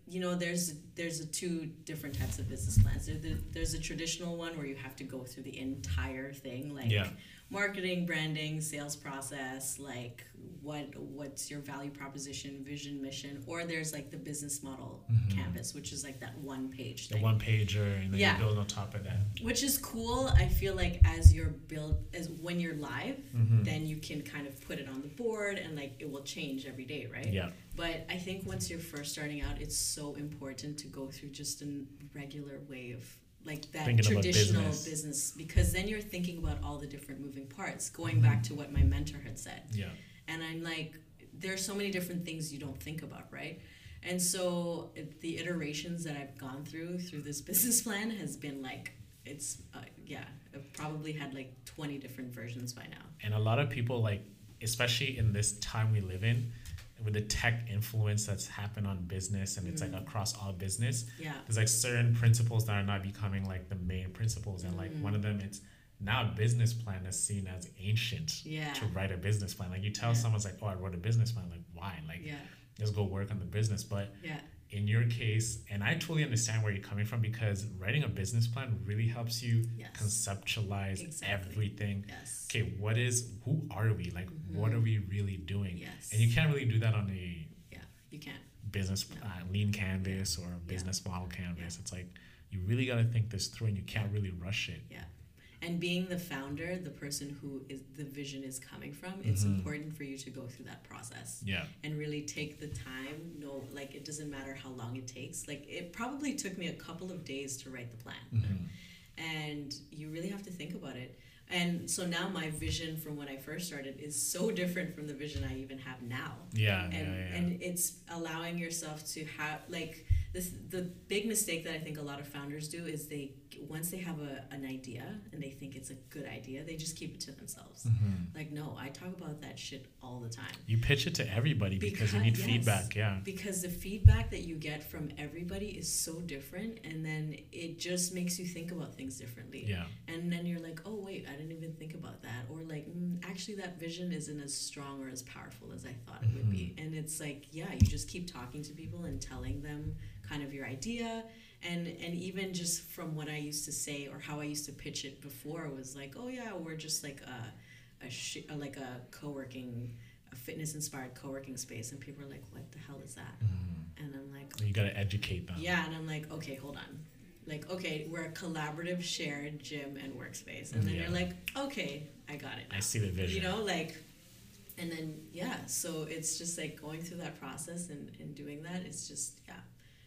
you know, there's there's a two different types of business plans. There's, the, there's a traditional one where you have to go through the entire thing, like yeah. marketing, branding, sales process, like what what's your value proposition, vision, mission, or there's like the business model mm-hmm. canvas, which is like that one page the thing. one pager, and then yeah. you build on top of that, which is cool. I feel like as you're build as when you're live, mm-hmm. then you can kind of put it on the board and like it will change every day, right? Yeah. But I think once you're first starting out, it's so important to go through just a regular way of like that Thinking traditional business. business, because then you're thinking about all the different moving parts, going mm-hmm. back to what my mentor had said. Yeah. And I'm like, there's so many different things you don't think about, right? And so the iterations that I've gone through through this business plan has been like, it's, uh, yeah, I've probably had like twenty different versions by now. And a lot of people, like, especially in this time we live in, with the tech influence that's happened on business, and it's mm. like across all business, yeah. there's like certain principles that are not becoming like the main principles. And like mm. one of them, it's now a business plan is seen as ancient yeah. to write a business plan. Like you tell yeah. someone's like, oh, I wrote a business plan. Like, why? Like, yeah. let's go work on the business. But yeah. in your case, and I totally understand where you're coming from, because writing a business plan really helps you yes. conceptualize exactly. everything. Yes. Okay, what is, who are we? Like, mm-hmm. what are we really doing? Yes. And you can't really do that on a yeah, you can't. business no. uh, lean canvas yeah. or a business yeah. model canvas. Yeah. It's like, you really got to think this through, and you can't really rush it. Yeah. And being the founder, the person who is the vision is coming from, it's mm-hmm. important for you to go through that process. Yeah. And really take the time. No, like it doesn't matter how long it takes. Like it probably took me a couple of days to write the plan. Mm-hmm. And you really have to think about it. And so now my vision from when I first started is so different from the vision I even have now. Yeah. And yeah, yeah. and it's allowing yourself to have like this the big mistake that I think a lot of founders do is they once they have a, an idea and they think it's a good idea, they just keep it to themselves. Mm-hmm. Like, no, I talk about that shit all the time. You pitch it to everybody because, because you need yes, feedback, yeah. Because the feedback that you get from everybody is so different, and then it just makes you think about things differently. Yeah. And then you're like, oh, wait, I didn't even think about that. Or like, mm, actually, that vision isn't as strong or as powerful as I thought it mm-hmm. would be. And it's like, yeah, you just keep talking to people and telling them kind of your idea. And and even just from what I used to say or how I used to pitch it before was like, oh yeah, we're just like a, a sh- like a co-working, a fitness-inspired co-working space. And people are like, what the hell is that? Mm-hmm. And I'm like... You got to educate them. Yeah, and I'm like, okay, hold on. Like, okay, we're a collaborative, shared gym and workspace. And then yeah. you're like, okay, I got it now. I see the vision. You know, like... And then, yeah, so it's just like going through that process and, and doing that. It's just, yeah.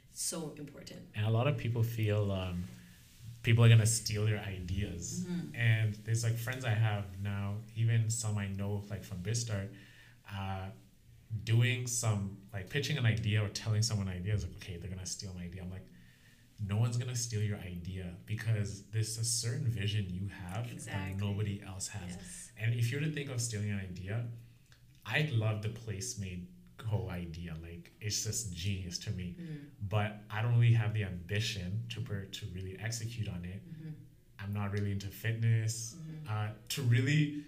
So important. And a lot of people feel um, people are going to steal their ideas. Mm-hmm. And there's like friends I have now, even some I know like from BizStart, uh, doing some like pitching an idea or telling someone an idea is like, okay, they're going to steal my idea. I'm like, no one's going to steal your idea because there's a certain vision you have exactly. that nobody else has. Yes. And if you were to think of stealing an idea, I love the Placemate Go idea. Like, it's just genius to me. Mm-hmm. But I don't really have the ambition to per, to really execute on it. Mm-hmm. I'm not really into fitness. Mm-hmm. Uh, to really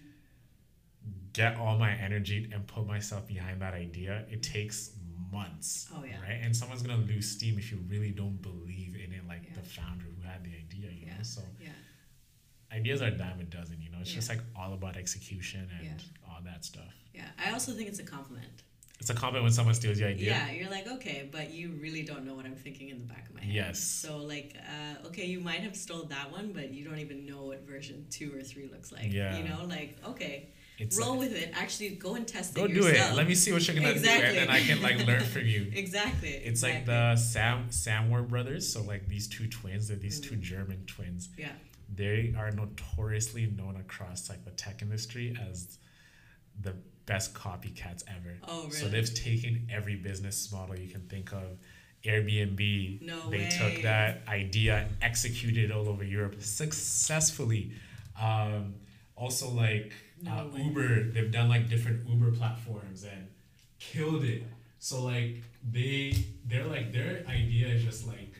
get all my energy and put myself behind that idea, it takes months. Oh, yeah. Right? And someone's going to lose steam if you really don't believe in it, like yeah. the founder who had the idea, you yeah. know? So yeah. ideas are a dime a dozen, you know? It's yeah. just like all about execution and yeah. all that stuff. Yeah. I also think it's a compliment. It's a compliment when someone steals your idea. Yeah, you're like, okay, but you really don't know what I'm thinking in the back of my head. Yes. So, like, uh, okay, you might have stole that one, but you don't even know what version two or three looks like. Yeah. You know, like, okay, it's roll like, with it. Actually, go and test go it yourself. yourself. Go do it. Let me see what you're going to exactly. do, and then I can, like, learn from you. exactly. It's exactly. like the Sam Samwer brothers. So, like, these two twins, they're these mm. two German twins. Yeah. They are notoriously known across, like, the tech industry as the best copycats ever. Oh, really? So they've taken every business model you can think of. Airbnb, no they way. took that idea and executed it all over Europe successfully. Um, also, like no uh, Uber, they've done like different Uber platforms and killed it. So like they, they're like their idea is just like,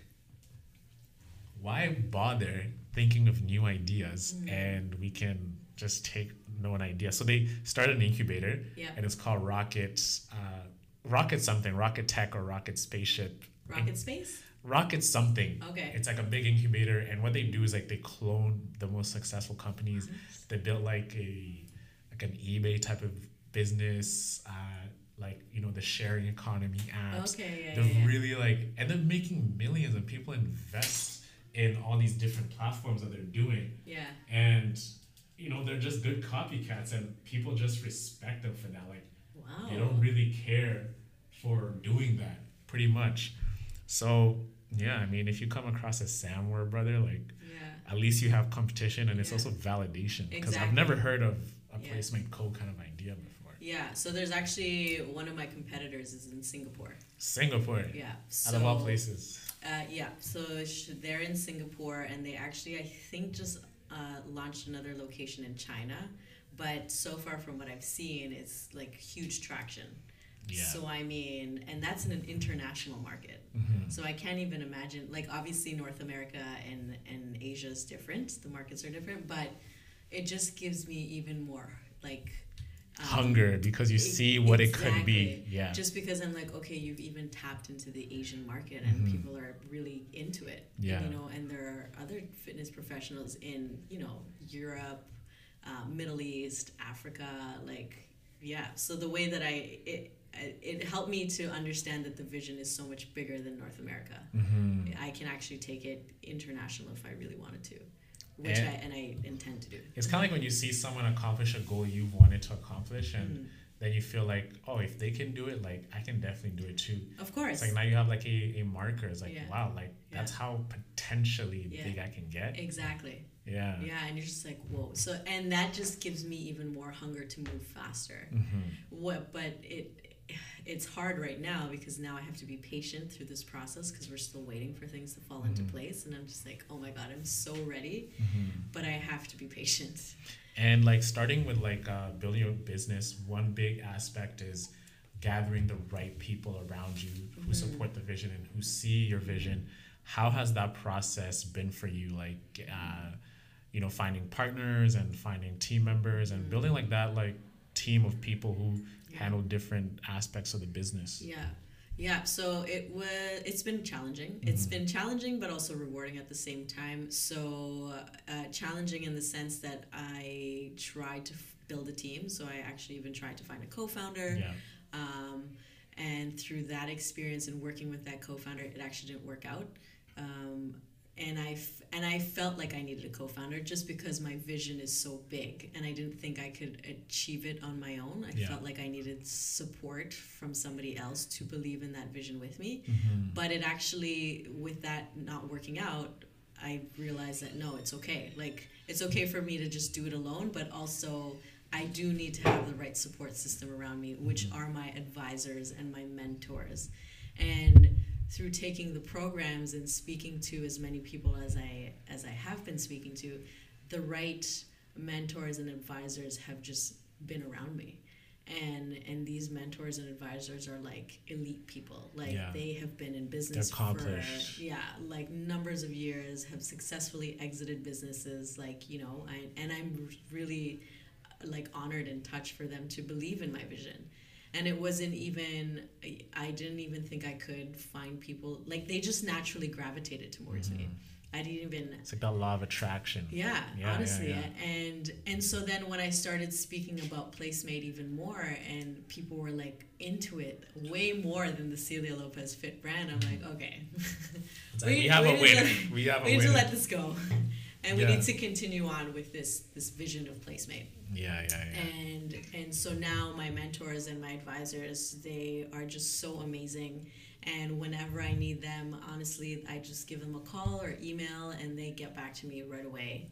why bother thinking of new ideas mm. and we can just take no an idea. So they started an incubator yeah. and it's called Rocket uh, Rocket something, Rocket Tech or Rocket Spaceship Rocket Space? Rocket something. Okay. It's like a big incubator, and what they do is like they clone the most successful companies. Nice. They built like a like an eBay type of business, uh, like you know the sharing economy apps. Okay, yeah, They're yeah, yeah. really like, and they're making millions, and people invest in all these different platforms that they're doing. Yeah. And you know they're just good copycats, and people just respect them for that. Like Wow. they don't really care for doing that, pretty much. So yeah, I mean, if you come across a Samware brother, like Yeah. at least you have competition, and it's Yeah. also validation, because I've Exactly. never heard of a Yeah. placement code kind of idea before. Yeah. So there's actually one of my competitors is in Singapore. Singapore, Yeah. So, out of all places. Uh, yeah. So sh- they're in Singapore, and they actually, I think, just uh, launched another location in China. But so far, from what I've seen, it's like huge traction. Yeah. So I mean, and that's in an international market. Mhm. So I can't even imagine. Like obviously, North America and and Asia is different. The markets are different, but it just gives me even more like um, Hunger, because you e- see what it could be. exactly. Yeah. Just because I'm like, okay, you've even tapped into the Asian market, and Mhm. people are really into it. Yeah. You know, and there are other fitness professionals in you know Europe, uh, Middle East, Africa, like yeah. So the way that I it it helped me to understand that the vision is so much bigger than North America. Mhm. I can actually take it international if I really wanted to, which And- I and I intend to do. It's kind of like when you see someone accomplish a goal you've wanted to accomplish, and Mhm. then you feel like, oh, if they can do it, like I can definitely do it too. Of course. It's like now you have like a, a marker. It's like, Yeah. wow, like that's Yeah. how potentially Yeah. big I can get. Exactly. Yeah. Yeah, and you're just like, whoa. So, and that just gives me even more hunger to move faster. Mm-hmm. What? But it, it's hard right now because now I have to be patient through this process because we're still waiting for things to fall into Mhm. place, and I'm just like, oh my god, I'm so ready, Mm-hmm. but I have to be patient. And like starting with like uh, building your business, one big aspect is gathering the right people around you who Mhm. support the vision and who see your vision. How has that process been for you? Like, uh, you know, finding partners and finding team members and Mhm. building like that like team of people who Yeah. handle different aspects of the business. Yeah. Yeah, so it was it's been challenging. It's Mhm. been challenging but also rewarding at the same time. So uh, challenging in the sense that I tried to f- build a team. So I actually even tried to find a co-founder. Yeah. Um, and through that experience and working with that co-founder, it actually didn't work out. Um, and I f- and I felt like I needed a co-founder just because my vision is so big, and I didn't think I could achieve it on my own. I Yeah. felt like I needed support from somebody else to believe in that vision with me. Mm-hmm. But it actually, with that not working out, I realized that no, it's okay. Like it's okay for me to just do it alone, but also I do need to have the right support system around me, which Mhm. are my advisors and my mentors. And through taking the programs and speaking to as many people as I as I have been speaking to, the right mentors and advisors have just been around me. And and these mentors and advisors are like elite people. Like Yeah. they have been in business They're accomplished. for yeah, like numbers of years, have successfully exited businesses, like, you know, I and I'm really like honored and touched for them to believe in my vision. And it wasn't even I didn't even think I could find people like they just naturally gravitated towards me. I didn't even It's like that law of attraction. yeah, Yeah, honestly. yeah, yeah. And and so then when I started speaking about Placemate even more and people were like into it way more than the Celia Lopez Fit brand, I'm like, okay. It's like, we, have we a need winner. to- we have a we need winner. to let this go. And we Yeah. need to continue on with this this vision of Placemate. Yeah, yeah, yeah. And and so now my mentors and my advisors, they are just so amazing. And whenever I need them, honestly, I just give them a call or email, and they get back to me right away.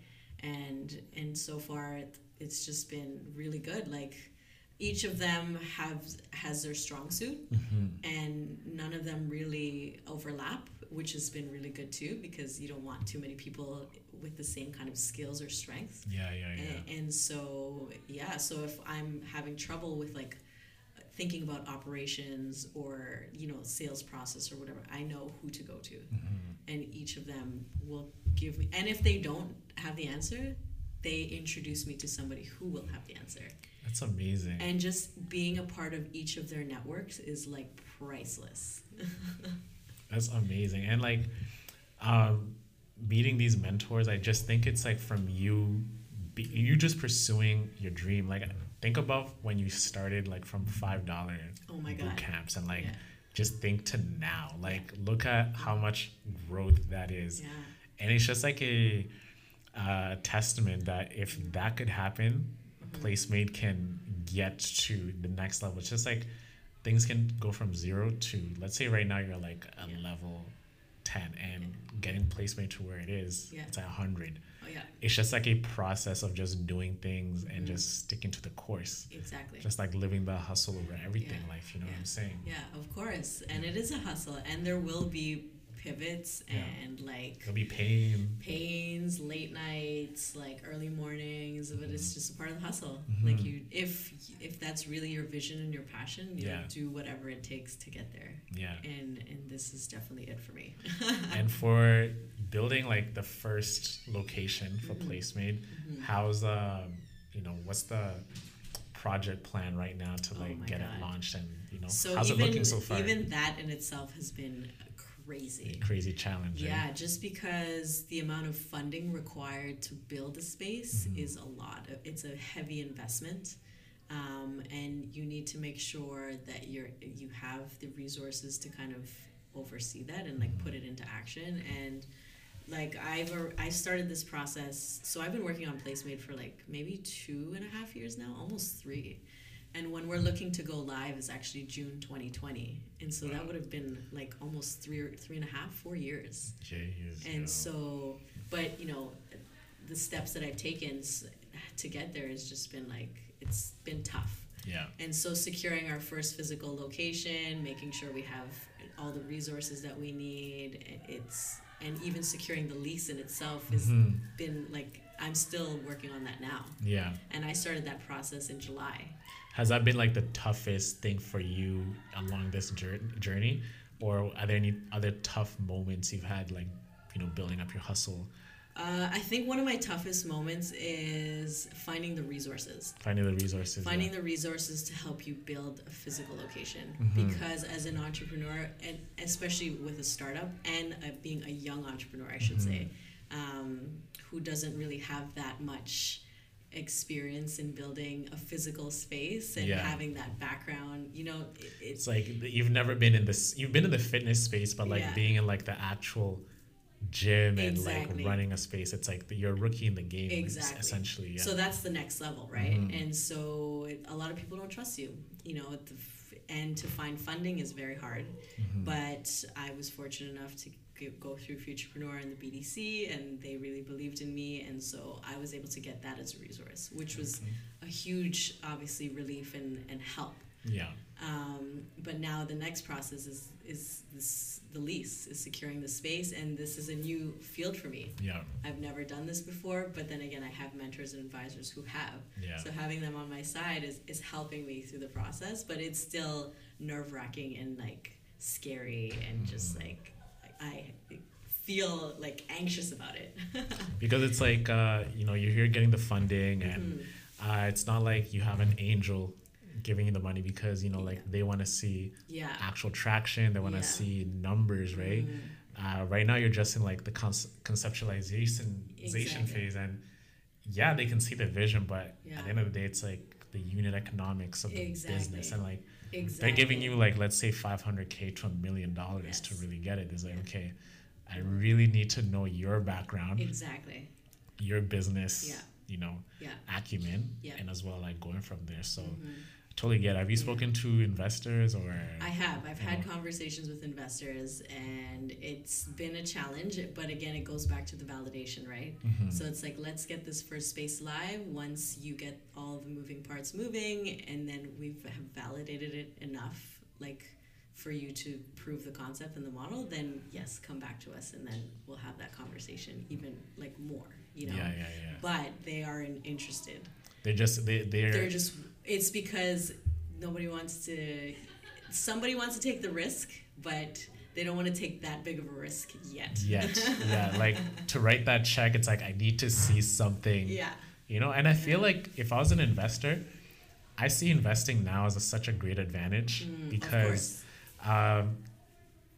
And and so far, it, it's just been really good. Like each of them have has their strong suit, Mm-hmm. and none of them really overlap, which has been really good too, because you don't want too many people with the same kind of skills or strengths. Yeah, yeah, yeah. And, and so yeah, so if I'm having trouble with like thinking about operations or you know sales process or whatever, I know who to go to, Mm-hmm. and each of them will give me. And if they don't have the answer, they introduce me to somebody who will have the answer. That's amazing. And just being a part of each of their networks is like priceless. That's amazing. And like, um, meeting these mentors, I just think it's like from you, be, you just pursuing your dream. Like, think about when you started, like from five dollar Oh my boot God. camps, and like, Yeah. just think to now. Like, look at how much growth that is, Yeah. and it's just like a uh, testament that if that could happen, Mm-hmm. Placemate can get to the next level. It's just like things can go from zero to, let's say right now you're like a Yeah. level ten, and getting Placemate to where it is, Yeah. it's at one hundred. Oh yeah. It's just like a process of just doing things and Mhm. just sticking to the course. Exactly. Just like living the hustle over everything Yeah. life, you know Yeah. what I'm saying? Yeah, of course. And it is a hustle, and there will be pivots Yeah. and like There'll be pain. pains, late nights, like early mornings, but it's just a part of the hustle. Mhm. Like you, if if that's really your vision and your passion, you Yeah. do whatever it takes to get there. Yeah. And and this is definitely it for me. And for building like the first location for Mhm. Placemate, Mhm. how's uh you know, what's the project plan right now to Oh like my get God. it launched, and you know, So how's even it looking so far? even that in itself has been crazy. Crazy challenge. Yeah, Right? just because the amount of funding required to build a space Mhm. is a lot. It's a heavy investment, um, and you need to make sure that you're you have the resources to kind of oversee that and like Mhm. put it into action. And like I've ar- I started this process, so I've been working on Placemate for like maybe two and a half years now, almost three. And when we're looking to go live is actually June twenty twenty, and so that Wow. would have been like almost three or three and a half, four years. Jeez, And yo. so, but you know, the steps that I've taken s- to get there has just been like it's been tough. Yeah. And so, securing our first physical location, making sure we have all the resources that we need, i- it's and even securing the lease in itself has Mhm. been like I'm still working on that now. Yeah. And I started that process in July. Has that been like the toughest thing for you along this jour- journey, or are there any other tough moments you've had, like, you know, building up your hustle, Uh, I think one of my toughest moments is finding the resources. finding the resources? Finding yeah. the resources to help you build a physical location. Mhm. Because as an entrepreneur, and especially with a startup and uh being a young entrepreneur, I should Mhm. say, um, who doesn't really have that much experience in building a physical space and Yeah. having that background, you know, it, it's It's like you've never been in this. You've been in the fitness space, but like Yeah. being in like the actual gym and Exactly. like running a space, it's like the, you're a rookie in the game. es- Exactly. Essentially, yeah. So that's the next level, right? Mhm. And so it, a lot of people don't trust you, you know, the, f- and to find funding is very hard. Mhm. But I was fortunate enough to g- go through Futurepreneur and the B D C, and they really believed in me, and so I was able to get that as a resource, which was Okay. a huge, obviously, relief and, and help. Yeah. Um, but now the next process is is this, the lease, is securing the space, and this is a new field for me. Yeah. I've never done this before, but then again, I have mentors and advisors who have. Yeah. So having them on my side is, is helping me through the process, but it's still nerve wracking and like scary and just Mhm. like I feel like anxious about it. Because it's like uh, you know, you're here getting the funding, and Mhm. uh, it's not like you have an angel giving you the money, because you know, like Yeah. they want to see Yeah. actual traction, they want to Yeah. see numbers, right? Mhm. Uh, right now, you're just in like the conce- conceptualization Exactly. phase, and yeah, they can see the vision, but Yeah. at the end of the day, it's like the unit economics of the Exactly. business, and like Exactly. they're giving you like, let's say five hundred k to a million dollars to Yes. really get it. It's like, Yeah. okay, I really need to know your background, Exactly. your business, Yeah. you know, Yeah. acumen, Yeah. and as well like going from there. So Mhm. totally get it. Have you Yeah. spoken to investors or? I have. I've you had know? conversations with investors, and it's been a challenge. But again, it goes back to the validation, right? Mhm. So it's like, let's get this first space live. Once you get all the moving parts moving, and then we've have validated it enough, like for you to prove the concept and the model, then yes, come back to us, and then we'll have that conversation even like more, you know. Yeah, yeah, yeah. But they aren't interested. They just they they're, They're just. It's because nobody wants to. Somebody wants to take the risk, but they don't want to take that big of a risk yet. yet yeah, like to write that check, it's like I need to see something. Yeah. You know, and I feel Yeah. like if I was an investor, I see investing now as a, such a great advantage Mm, of because course. um,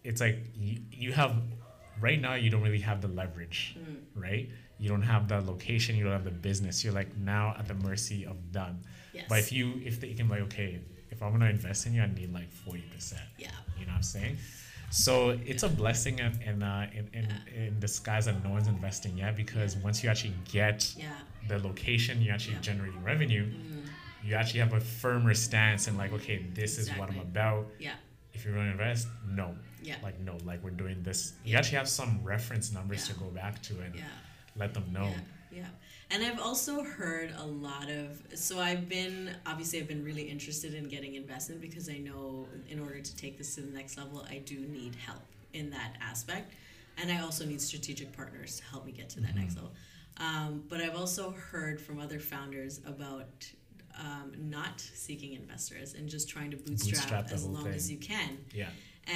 it's like you, you have right now you don't really have the leverage, Mm. right? You don't have the location, you don't have the business. You're like now at the mercy of them. Yes. But if you if they can like, okay, if I'm gonna invest in you, I need like forty percent. Yeah. You know what I'm saying? So it's a blessing in in, uh, in, in, Yeah. in disguise that no one's investing yet, because once you actually get Yeah. the location, you're actually Yeah. generating revenue. Mm. You actually have a firmer stance and like, okay, this is what I'm Exactly. about. Yeah. If you're going to invest, no. Yeah. Like, no, like we're doing this. You Yeah. actually have some reference numbers Yeah. to go back to and Yeah. let them know. Yeah, yeah. And I've also heard a lot of, so I've been, obviously I've been really interested in getting investment because I know in order to take this to the next level, I do need help in that aspect. And I also need strategic partners to help me get to that Mm-hmm. next level. Um, but I've also heard from other founders about um, not seeking investors and just trying to bootstrap, Bootstrap the as whole long thing. as you can. Yeah.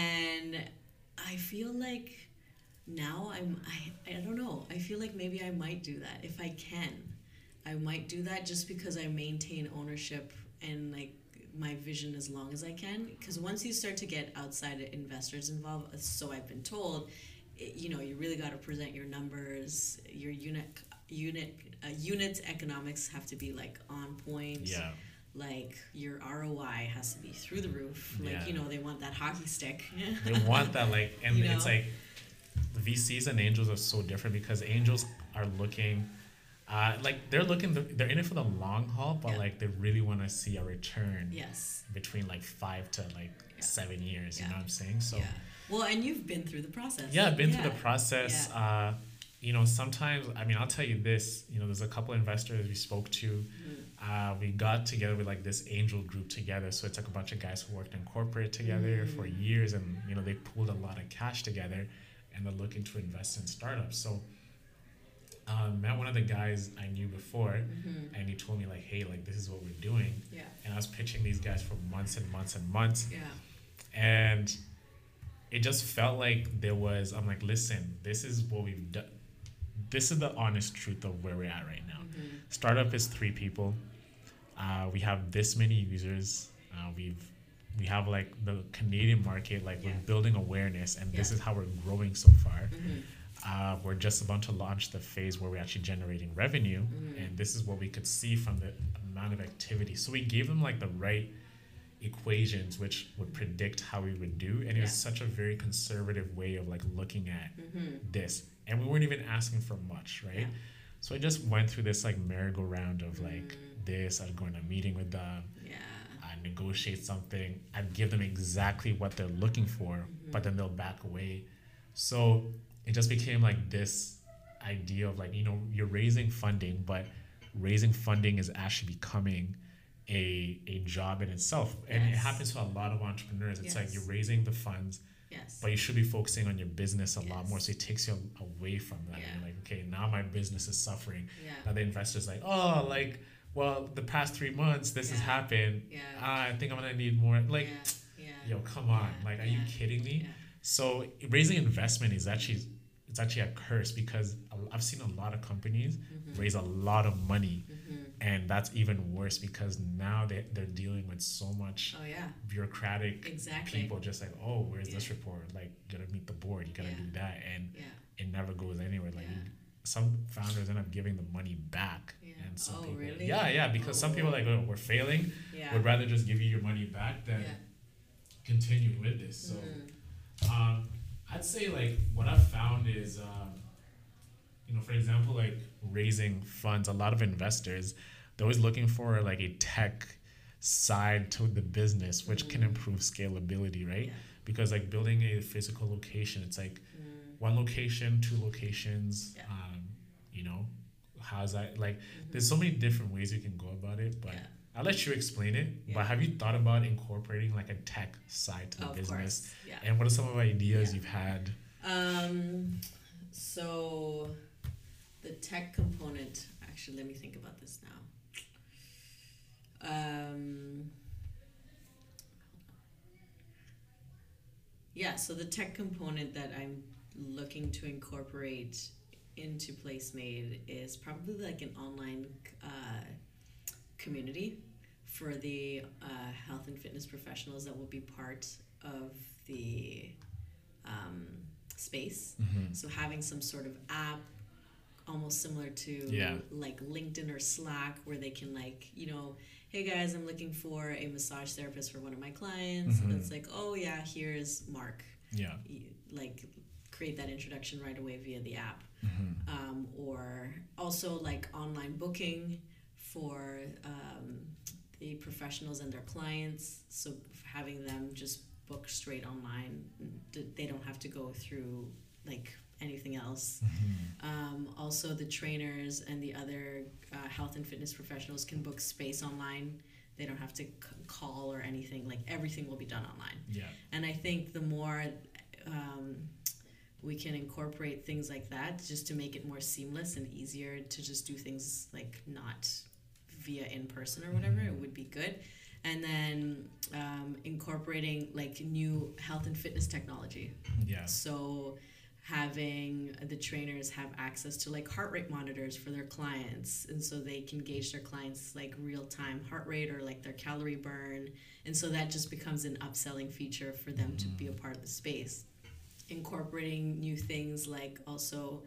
And I feel like now I'm I, I don't know. I feel like maybe I might do that if I can. I might do that just because I maintain ownership and like my vision as long as I can. Because once you start to get outside investors involved, so I've been told, it, you know, you really got to present your numbers, your unit unit uh, unit economics have to be like on point. Yeah. Like your R O I has to be through the roof. Like, Yeah. you know, they want that hockey stick. They want that, like, and You know? it's like the V Cs and angels are so different because angels are looking, uh, like they're looking, they're in it for the long haul, but Yeah. like they really want to see a return Yes. between like five to like Yeah. seven years. You Yeah. know what I'm saying? So Yeah. Well, and you've been through the process. yeah, I've been Yeah. through the process. Yeah. Uh, you know, sometimes, I mean, I'll tell you this, you know, there's a couple investors we spoke to. Mhm. Uh, we got together with like this angel group together. So it's like a bunch of guys who worked in corporate together Mm. for years, and, you know, they pooled a lot of cash together and they're looking to invest in startups. So um, met one of the guys I knew before, Mhm. and he told me like, hey, like this is what we're doing. Yeah. And I was pitching these guys for months and months and months. Yeah. And it just felt like there was, I'm like, listen, this is what we've done. This is the honest truth of where we're at right now. Mhm. Startup is three people. Uh, we have this many users. Uh, we've we have like the Canadian market, like Yeah. we're building awareness, and this Yeah. is how we're growing so far. Mhm. Uh, we're just about to launch the phase where we're actually generating revenue, Mhm. and this is what we could see from the amount of activity. So we gave them like the right equations which would predict how we would do, and it was Yeah. such a very conservative way of like looking at Mhm. this, and we weren't even asking for much, right? Yeah. So I just went through this like merry-go-round of like Mm. this. I'd go in a meeting with them, Yeah. I'd negotiate something, I'd give them exactly what they're looking for, Mhm. but then they'll back away. So it just became like this idea of like, you know, you're raising funding, but raising funding is actually becoming a a job in itself. And it Yes. happens to a lot of entrepreneurs. It's like Yes. you're raising the funds, Yes. but you should be focusing on your business a lot Yes. more. So it takes you away from that. Yeah. You're like, okay, now my business is suffering. Yeah. Now the investor's like, oh, like, well, the past three months this has Yeah. happened. Yeah. Ah, I think I'm gonna need more. Like, yeah. Yeah. yo, come on. Yeah. Like, are Yeah. you kidding me? Yeah. So raising investment is actually it's actually a curse, because I've seen a lot of companies Mhm. raise a lot of money, Mhm. and that's even worse because now they they're dealing with so much Oh yeah. bureaucratic Exactly. people. Just like, oh, where's this Yeah. report? Like, you gotta meet the board. You gotta Yeah. do that, and Yeah. it never goes anywhere. Like, Yeah. some founders end up giving the money back, Yeah. and some Oh, people, really? yeah, yeah, because some people are like, oh, we're failing. Yeah. Would rather just give you your money back than Yeah. continue with this. So, Mm. um, I'd say like what I've found is, um, you know, for example, like raising funds. A lot of investors, they're always looking for like a tech side to the business, which can Mm. improve scalability, right? Yeah. Because like building a physical location, it's like Mm. one location, two locations. Yeah. Um, you know, how's that? Like, Mhm. there's so many different ways you can go about it, but. Yeah. I'll let you explain it, Yeah. but have you thought about incorporating like a tech side to the Of business? course. Yeah. And what are some of the ideas Yeah. you've had? Um, so the tech component, actually, let me think about this now. Um, yeah, so the tech component that I'm looking to incorporate into PlaceMade is probably like an online uh, community for the uh, health and fitness professionals that will be part of the um, space. Mm-hmm. So having some sort of app, almost similar to Yeah. like LinkedIn or Slack, where they can like, you know, hey guys, I'm looking for a massage therapist for one of my clients. Mm-hmm. And it's like, oh yeah, here's Mark. Yeah. You, like create that introduction right away via the app. Mm-hmm. Um, or also like online booking for um, the professionals and their clients. So having them just book straight online, they don't have to go through like anything else. Mm-hmm. Um, also, the trainers and the other uh, health and fitness professionals can book space online. They don't have to c- call or anything. Like everything will be done online. Yeah. And I think the more um, we can incorporate things like that, just to make it more seamless and easier to just do things like not via in person or whatever, Mm-hmm. it would be good. And then um, incorporating like new health and fitness technology. Yeah. So having the trainers have access to like heart rate monitors for their clients, and so they can gauge their clients like real time heart rate or like their calorie burn, and so that just becomes an upselling feature for them mm-hmm. to be a part of the space. Incorporating new things like also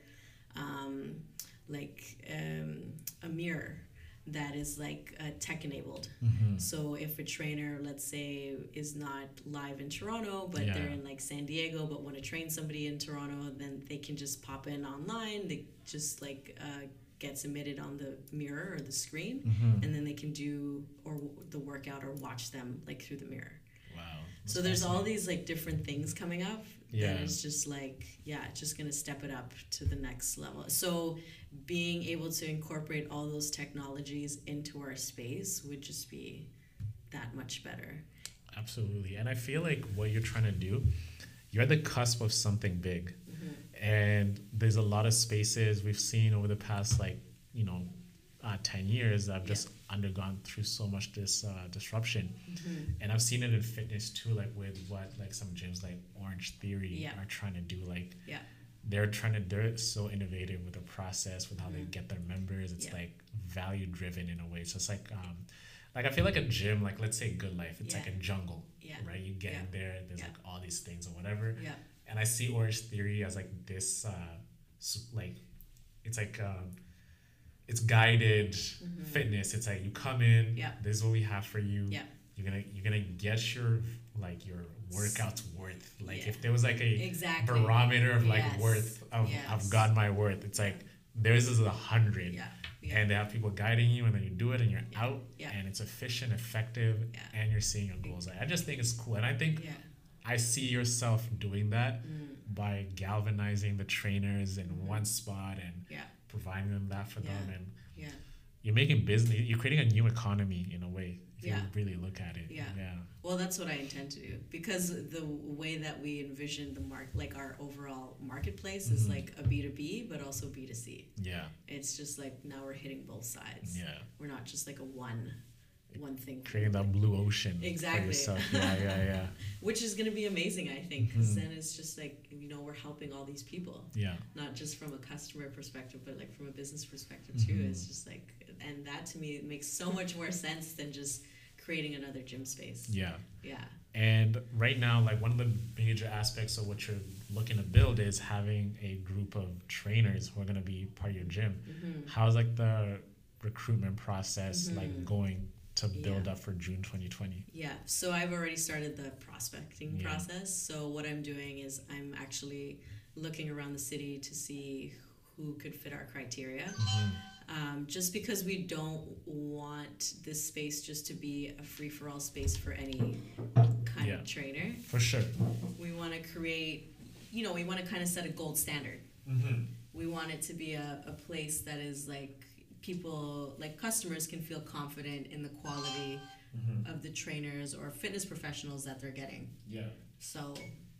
um, like um, a mirror that is like uh, tech enabled. Mm-hmm. So if a trainer, let's say, is not live in Toronto, but Yeah. they're in like San Diego, but want to train somebody in Toronto, then they can just pop in online. They just like uh, get submitted on the mirror or the screen, Mm-hmm. and then they can do or the workout or watch them like through the mirror. Wow. So there's all these like different things coming up. Yeah. And it's just like, yeah, it's just going to step it up to the next level. So being able to incorporate all those technologies into our space would just be that much better. Absolutely. And I feel like what you're trying to do, you're at the cusp of something big. Mm-hmm. And there's a lot of spaces we've seen over the past, like, you know, uh, ten years that have just yeah. undergone through so much this uh, disruption. Mm-hmm. And I've seen it in fitness too, like with what like some gyms like Orange Theory yeah. are trying to do. Like yeah. they're trying to, they're so innovative with the process, with how mm-hmm. they get their members. It's yeah. like value driven in a way. So it's like, um, like I feel like a gym, like let's say Good Life, it's yeah. like a jungle, yeah. right? You get yeah. in there, there's yeah. like all these things or whatever. Yeah. And I see Orange Theory as like this, uh, so like, it's like, um, it's guided mm-hmm. fitness. It's like you come in, yeah. this is what we have for you. Yeah. You're gonna you're gonna get your like your workout's worth. Like yeah. if there was like a exactly. barometer of like yes. worth of yes. I've got my worth. It's like theirs is a hundred. Yeah. Yeah. And they have people guiding you, and then you do it, and you're yeah. out, yeah. and it's efficient, effective, yeah. and you're seeing your goals. Like, I just think it's cool, and I think yeah. I see yourself doing that mm. by galvanizing the trainers in mm-hmm. one spot and yeah. providing them that for yeah. them, and yeah. you're making business. You're creating a new economy in a way. If yeah. you really look at it. Yeah. Yeah. Well, that's what I intend to do, because the way that we envision the mark, like our overall marketplace, mm-hmm. is like a B two B, but also B two C. Yeah. It's just like now we're hitting both sides. Yeah. We're not just like a one, one thing. Creating that blue ocean. Exactly. For yourself. Yeah, yeah, yeah. Which is going to be amazing, I think, because mm-hmm. then it's just like, you know, we're helping all these people. Yeah. Not just from a customer perspective, but like from a business perspective mm-hmm. too. It's just like, and that to me makes so much more sense than just creating another gym space. Yeah. Yeah. And right now, like one of the major aspects of what you're looking to build is having a group of trainers who are going to be part of your gym. Mm-hmm. How's like the recruitment process mm-hmm. like going to build yeah. up for June twenty twenty? Yeah. So I've already started the prospecting yeah. process. So what I'm doing is I'm actually looking around the city to see who could fit our criteria. Mm-hmm. Um, just because we don't want this space just to be a free-for-all space for any kind yeah. of trainer. For sure. We want to create, you know, we want to kind of set a gold standard. Mm-hmm. We want it to be a, a place that is like people, like customers can feel confident in the quality mm-hmm. of the trainers or fitness professionals that they're getting. Yeah. So,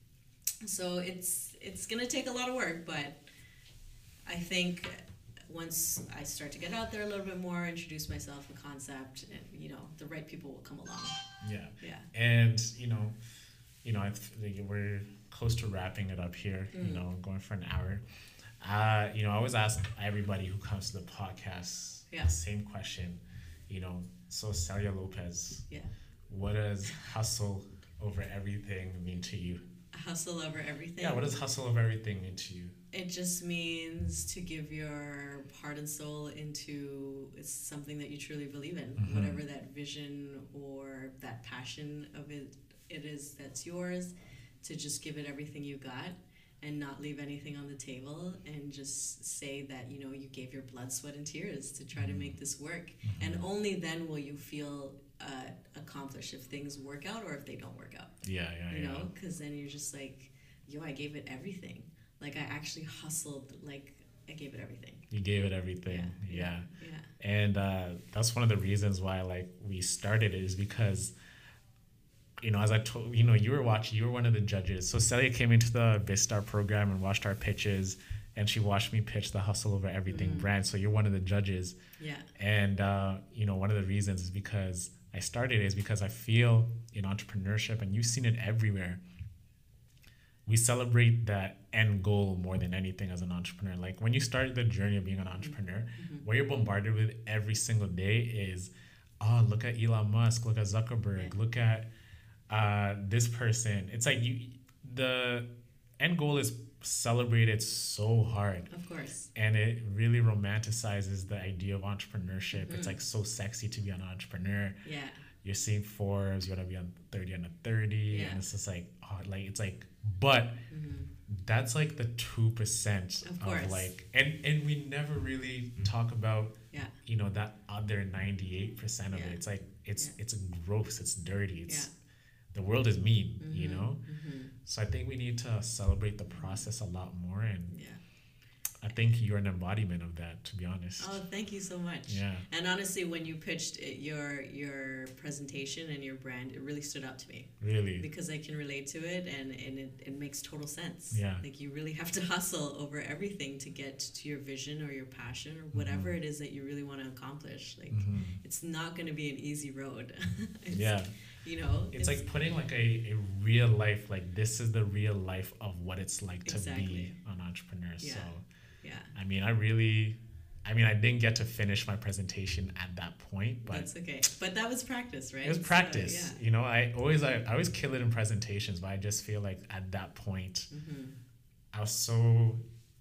so it's it's gonna take a lot of work, but I think once I start to get out there a little bit more, introduce myself, the concept, and you know, the right people will come along. Yeah. Yeah. And you know, you know, I think we're close to wrapping it up here. Mm. You know, going for an hour. Uh, you know, I always ask everybody who comes to the podcast yeah. the same question. You know, so Celia Lopez. Yeah. What does hustle over everything mean to you? Hustle over everything. Yeah, what does hustle over everything mean to you? It just means to give your heart and soul into it's something that you truly believe in, Mm-hmm. whatever that vision or that passion of it it is that's yours, to just give it everything you got and not leave anything on the table, and just say that, you know, you gave your blood, sweat, and tears to try Mm-hmm. to make this work. Mm-hmm. And only then will you feel uh, accomplished if things work out or if they don't work out. Yeah, yeah, You yeah. know, because then you're just like, yo, I gave it everything. Like, I actually hustled, like, I gave it everything. You gave it everything. Yeah. Yeah. Yeah. And uh, that's one of the reasons why, like, we started it, is because, you know, as I told you know, you were watching, you were one of the judges. So Celia came into the Bistar program and watched our pitches, and she watched me pitch the Hustle Over Everything Mm. brand. So you're one of the judges. Yeah. And, uh, you know, one of the reasons is because I started it is because I feel in entrepreneurship, and you've seen it everywhere, we celebrate that end goal more than anything as an entrepreneur. Like, when you start the journey of being an entrepreneur, Mm-hmm. what you're bombarded with every single day is, oh, look at Elon Musk, look at Zuckerberg, Yeah. look at uh, this person. It's like you, the end goal is celebrated so hard, Of course. and it really romanticizes the idea of entrepreneurship. It's Mhm. like so sexy to be an entrepreneur. Yeah. You're seeing Forbes, you want to be on thirty under thirty, Yeah. and it's just like, oh, like it's like, but Mm-hmm. that's like the two percent Of of, course. like, and and we never really talk about, Yeah. you know, that other ninety-eight percent of Yeah. it. It's like it's Yeah. it's gross, it's dirty, it's Yeah. the world is mean, you Mhm. know. Mhm. So I think we need to celebrate the process a lot more, and Yeah. I think you're an embodiment of that, to be honest. Oh, thank you so much. Yeah. And honestly, when you pitched it, your your presentation and your brand, it really stood out to me Really. because I can relate to it, and, and it, it makes total sense. Yeah. Like, you really have to hustle over everything to get to your vision or your passion or whatever Mhm. it is that you really want to accomplish. Like, Mhm. it's not going to be an easy road. It's, Yeah. You know, It's, like putting like a, a real life, like this is the real life of what it's like to Exactly. be an entrepreneur. Yeah. So, yeah. I mean, I really, I mean, I didn't get to finish my presentation at that point, but That's okay. But that was practice, right? it was So, practice. yeah. You know, I always, I, I always kill it in presentations, but I just feel like at that point, Mm-hmm. I was so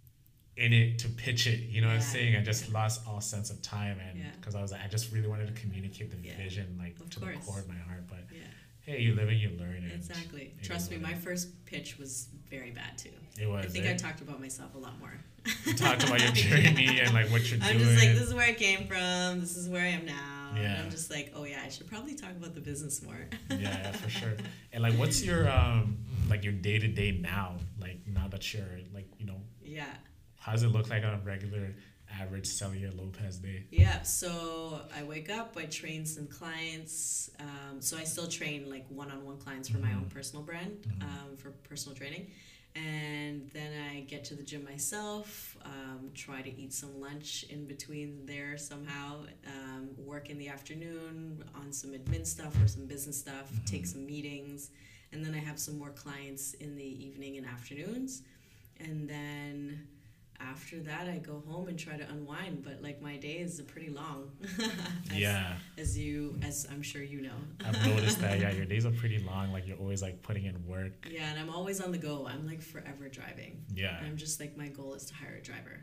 in it to pitch it. You know what I'm Yeah, saying? I just yeah. lost all sense of time, and Yeah. because I was like, I just really wanted to communicate the Yeah. vision, like Of to course. the core of my heart. But Yeah. hey, you live and you learn. And Exactly. it Trust is me, what my it is. first pitch was very bad too. It was. I think eh? I talked about myself a lot more. You talked about your journey and like what you're I'm doing. just like, this is where I came from. This is where I am now. And Yeah. I'm just like, oh yeah, I should probably talk about the business more. yeah, yeah, for sure. And like, what's your um like your day to day now? Like now that you're like, you know, Yeah. how does it look like on a regular, average Celia Lopez day? Yeah. So I wake up, I train some clients. Um, so I still train like one-on-one clients for my own Mhm. personal brand, Mhm. um, for personal training. And then I get to the gym myself, um, try to eat some lunch in between there somehow, um, work in the afternoon on some admin stuff or some business stuff, Mhm. take some meetings, and then I have some more clients in the evening and afternoons. And then after that, I go home and try to unwind. But like, my day is pretty long. as, Yeah, As you, as I'm sure you know. I've noticed that. Yeah, your days are pretty long. Like you're always like putting in work. Yeah, and I'm always on the go. I'm like forever driving. Yeah, And I'm just like, my goal is to hire a driver.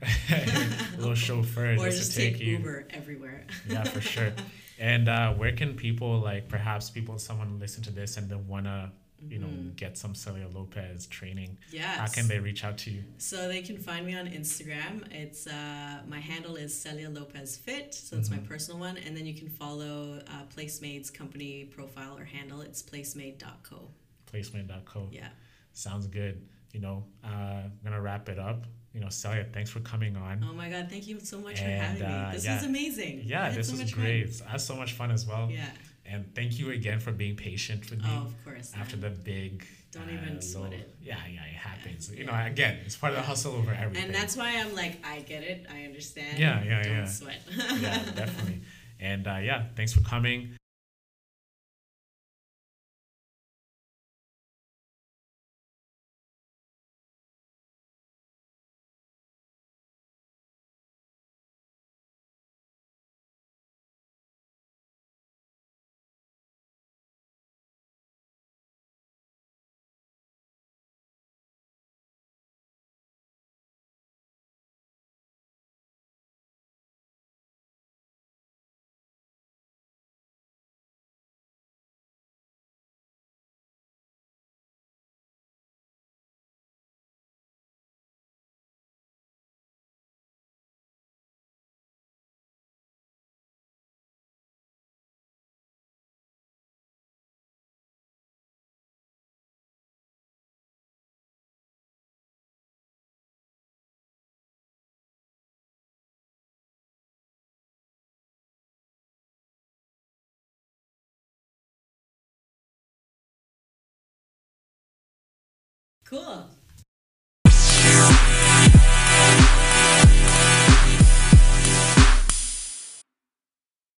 a little chauffeur Or just just to take, take you. Uber everywhere. Yeah, for sure. And uh, where can people like perhaps people someone listen to this and they wanna you know Mhm. get some Celia Lopez training? Yes. How can they reach out to you? So they can find me on Instagram. It's uh, my handle is Celia Lopez Fit, so it's my Mhm. personal one, and then you can follow uh, Placemade's company profile or handle. It's placemade dot co. placement dot co. Yeah. Sounds good. You know, uh, I'm gonna wrap it up. You know, Celia, thanks for coming on. Oh my God! Thank you so much for And, having uh, me. This yeah. was amazing. I Yeah, had this so was much great. I had so much fun as well. Fun. Yeah. And thank you again for being patient with me Oh, of course. after man. the big. Don't uh, even sweat low- it. Yeah, yeah, it happens. Yeah. You know, again, it's part of the Yeah. hustle over everything. And that's why I'm like, I get it. I understand. Yeah, yeah, Don't yeah. sweat. Yeah, definitely. And uh, yeah, thanks for coming. Cool.